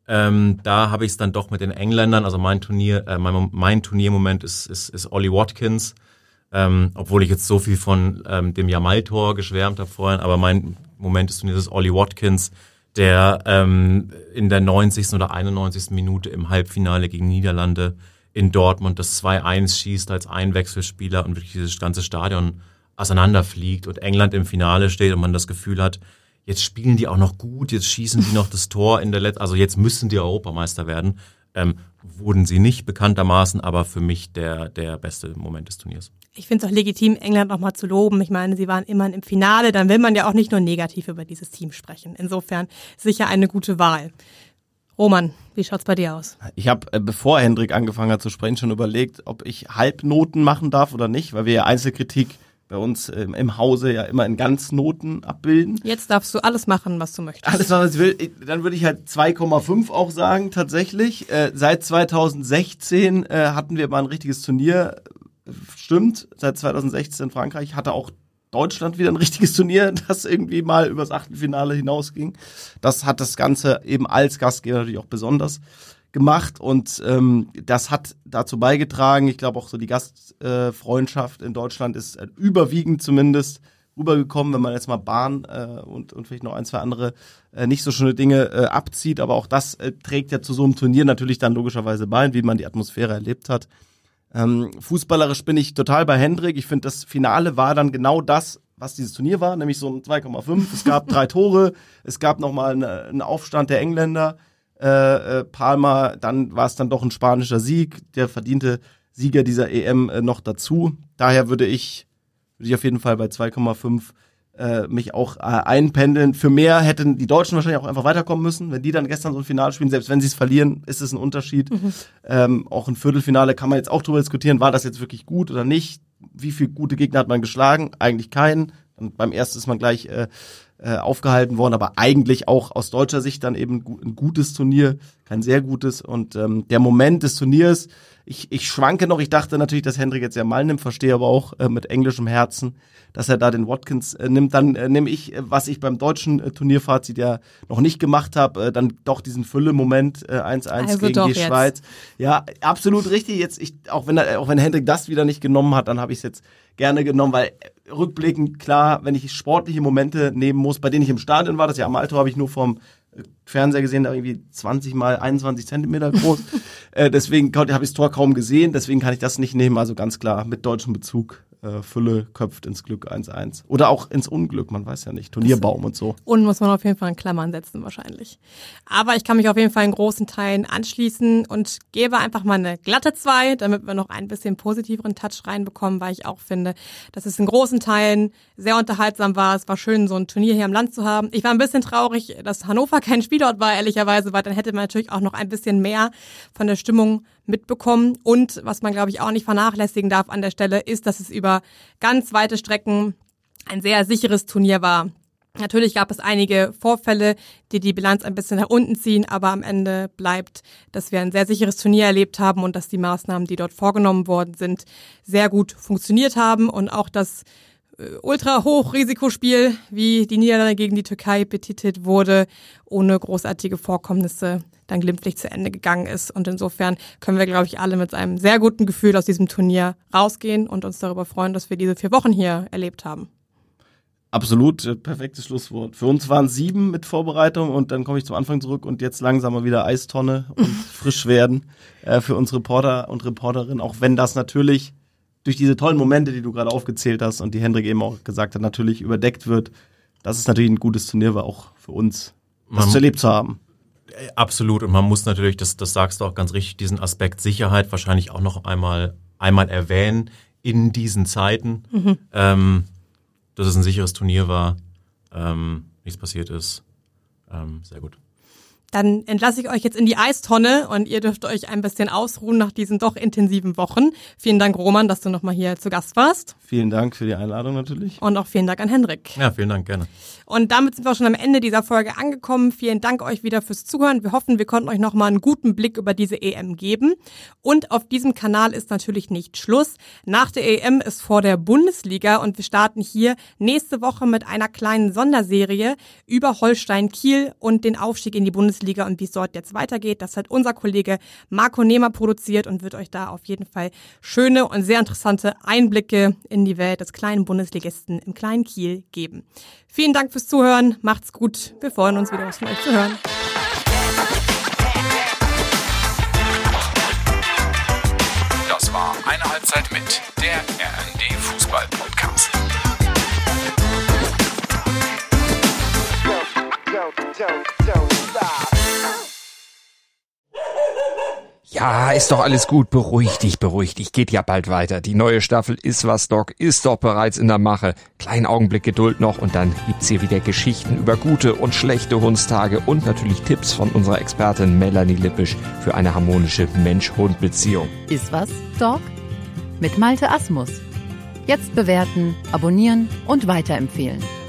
da habe ich es dann doch mit den Engländern. Also mein Turniermoment ist Ollie Watkins, obwohl ich jetzt so viel von dem Jamal-Tor geschwärmt habe vorhin, aber mein Moment des Turniers ist Ollie Watkins, der in der 90. oder 91. Minute im Halbfinale gegen Niederlande in Dortmund das 2-1 schießt als Einwechselspieler und wirklich dieses ganze Stadion auseinanderfliegt und England im Finale steht und man das Gefühl hat, jetzt spielen die auch noch gut, jetzt schießen die noch das Tor in der also jetzt müssen die Europameister werden. Wurden sie nicht bekanntermaßen, aber für mich der beste Moment des Turniers. Ich finde es auch legitim, England nochmal zu loben. Ich meine, sie waren immerhin im Finale, dann will man ja auch nicht nur negativ über dieses Team sprechen. Insofern sicher eine gute Wahl. Roman, wie schaut's bei dir aus? Ich habe, bevor Hendrik angefangen hat zu sprechen, schon überlegt, ob ich Halbnoten machen darf oder nicht, weil wir ja Einzelkritik bei uns im Hause ja immer in Ganznoten abbilden. Jetzt darfst du alles machen, was du möchtest. Alles, was ich will. Dann würde ich halt 2,5 auch sagen, tatsächlich. Seit 2016 hatten wir mal ein richtiges Turnier. Stimmt, seit 2016 Frankreich hatte auch Deutschland wieder ein richtiges Turnier, das irgendwie mal übers Achtelfinale hinausging. Das hat das Ganze eben als Gastgeber natürlich auch besonders gemacht und das hat dazu beigetragen. Ich glaube auch so die Gastfreundschaft in Deutschland ist überwiegend zumindest rübergekommen, wenn man jetzt mal Bahn und vielleicht noch ein, zwei andere nicht so schöne Dinge abzieht. Aber auch das trägt ja zu so einem Turnier natürlich dann logischerweise bei, wie man die Atmosphäre erlebt hat. Fußballerisch bin ich total bei Hendrik. Ich finde, das Finale war dann genau das, was dieses Turnier war, nämlich so ein 2,5. Es gab 3 Tore, es gab nochmal einen Aufstand der Engländer. Palmer, dann war es dann doch ein spanischer Sieg, der verdiente Sieger dieser EM noch dazu. Daher würde ich auf jeden Fall bei 2,5 mich auch einpendeln. Für mehr hätten die Deutschen wahrscheinlich auch einfach weiterkommen müssen. Wenn die dann gestern so ein Finale spielen, selbst wenn sie es verlieren, ist es ein Unterschied. Auch ein Viertelfinale kann man jetzt auch drüber diskutieren, war das jetzt wirklich gut oder nicht? Wie viele gute Gegner hat man geschlagen? Eigentlich keinen. Und beim ersten ist man gleich aufgehalten worden, aber eigentlich auch aus deutscher Sicht dann eben ein gutes Turnier, kein sehr gutes. Und der Moment des Turniers, ich schwanke noch, ich dachte natürlich, dass Hendrik jetzt Jamal nimmt, verstehe aber auch mit englischem Herzen, dass er da den Watkins nimmt. Dann nehme ich, was ich beim deutschen Turnierfazit ja noch nicht gemacht habe, dann doch diesen Fülle-Moment 1-1 also gegen die Schweiz. Ja, absolut richtig. Jetzt auch wenn Hendrik das wieder nicht genommen hat, dann habe ich es jetzt gerne genommen, weil rückblickend klar, wenn ich sportliche Momente nehmen muss, bei denen ich im Stadion war, das ja am Alto habe ich nur vom Fernseher gesehen, da irgendwie 20 mal 21 Zentimeter groß. Deswegen habe ich das Tor kaum gesehen, deswegen kann ich das nicht nehmen. Also ganz klar mit deutschem Bezug. Fülle köpft ins Glück 1-1. Oder auch ins Unglück, man weiß ja nicht. Turnierbaum und so. Und muss man auf jeden Fall in Klammern setzen wahrscheinlich. Aber ich kann mich auf jeden Fall in großen Teilen anschließen und gebe einfach mal eine glatte 2, damit wir noch ein bisschen positiveren Touch reinbekommen, weil ich auch finde, dass es in großen Teilen sehr unterhaltsam war. Es war schön, so ein Turnier hier im Land zu haben. Ich war ein bisschen traurig, dass Hannover kein Spielort war, ehrlicherweise, weil dann hätte man natürlich auch noch ein bisschen mehr von der Stimmung mitbekommen. Und was man, glaube ich, auch nicht vernachlässigen darf an der Stelle, ist, dass es über ganz weite Strecken ein sehr sicheres Turnier war. Natürlich gab es einige Vorfälle, die die Bilanz ein bisschen nach unten ziehen, aber am Ende bleibt, dass wir ein sehr sicheres Turnier erlebt haben und dass die Maßnahmen, die dort vorgenommen worden sind, sehr gut funktioniert haben und auch das Ultra-Hochrisikospiel, wie die Niederlande gegen die Türkei betitelt wurde, ohne großartige Vorkommnisse dann glimpflich zu Ende gegangen ist. Und insofern können wir, glaube ich, alle mit einem sehr guten Gefühl aus diesem Turnier rausgehen und uns darüber freuen, dass wir diese 4 Wochen hier erlebt haben. Absolut, perfektes Schlusswort. Für uns waren es 7 mit Vorbereitung und dann komme ich zum Anfang zurück und jetzt langsam mal wieder Eistonne und frisch werden für uns Reporter und Reporterinnen, auch wenn das natürlich durch diese tollen Momente, die du gerade aufgezählt hast und die Hendrik eben auch gesagt hat, natürlich überdeckt wird. Das ist natürlich ein gutes Turnier, war auch für uns, das erlebt zu haben. Absolut, und man muss natürlich, das sagst du auch ganz richtig, diesen Aspekt Sicherheit wahrscheinlich auch noch einmal erwähnen in diesen Zeiten. Dass es ein sicheres Turnier war, nichts passiert ist. Sehr gut. Dann entlasse ich euch jetzt in die Eistonne und ihr dürft euch ein bisschen ausruhen nach diesen doch intensiven Wochen. Vielen Dank, Roman, dass du nochmal hier zu Gast warst. Vielen Dank für die Einladung natürlich. Und auch vielen Dank an Hendrik. Ja, vielen Dank, gerne. Und damit sind wir auch schon am Ende dieser Folge angekommen. Vielen Dank euch wieder fürs Zuhören. Wir hoffen, wir konnten euch nochmal einen guten Blick über diese EM geben. Und auf diesem Kanal ist natürlich nicht Schluss. Nach der EM ist vor der Bundesliga und wir starten hier nächste Woche mit einer kleinen Sonderserie über Holstein Kiel und den Aufstieg in die Bundesliga und wie es dort jetzt weitergeht. Das hat unser Kollege Marco Nehmer produziert und wird euch da auf jeden Fall schöne und sehr interessante Einblicke in die Welt des kleinen Bundesligisten im kleinen Kiel geben. Vielen Dank fürs Zuhören. Macht's gut. Wir freuen uns wieder, was von euch zu hören. Das war eine Halbzeit mit der RND Fußball Podcast. Ja, ist doch alles gut. Beruhig dich. Geht ja bald weiter. Die neue Staffel Iswas Dog ist doch bereits in der Mache. Kleinen Augenblick Geduld noch und dann gibt's hier wieder Geschichten über gute und schlechte Hundstage und natürlich Tipps von unserer Expertin Melanie Lippisch für eine harmonische Mensch-Hund-Beziehung. Iswas Dog? Mit Malte Asmus. Jetzt bewerten, abonnieren und weiterempfehlen.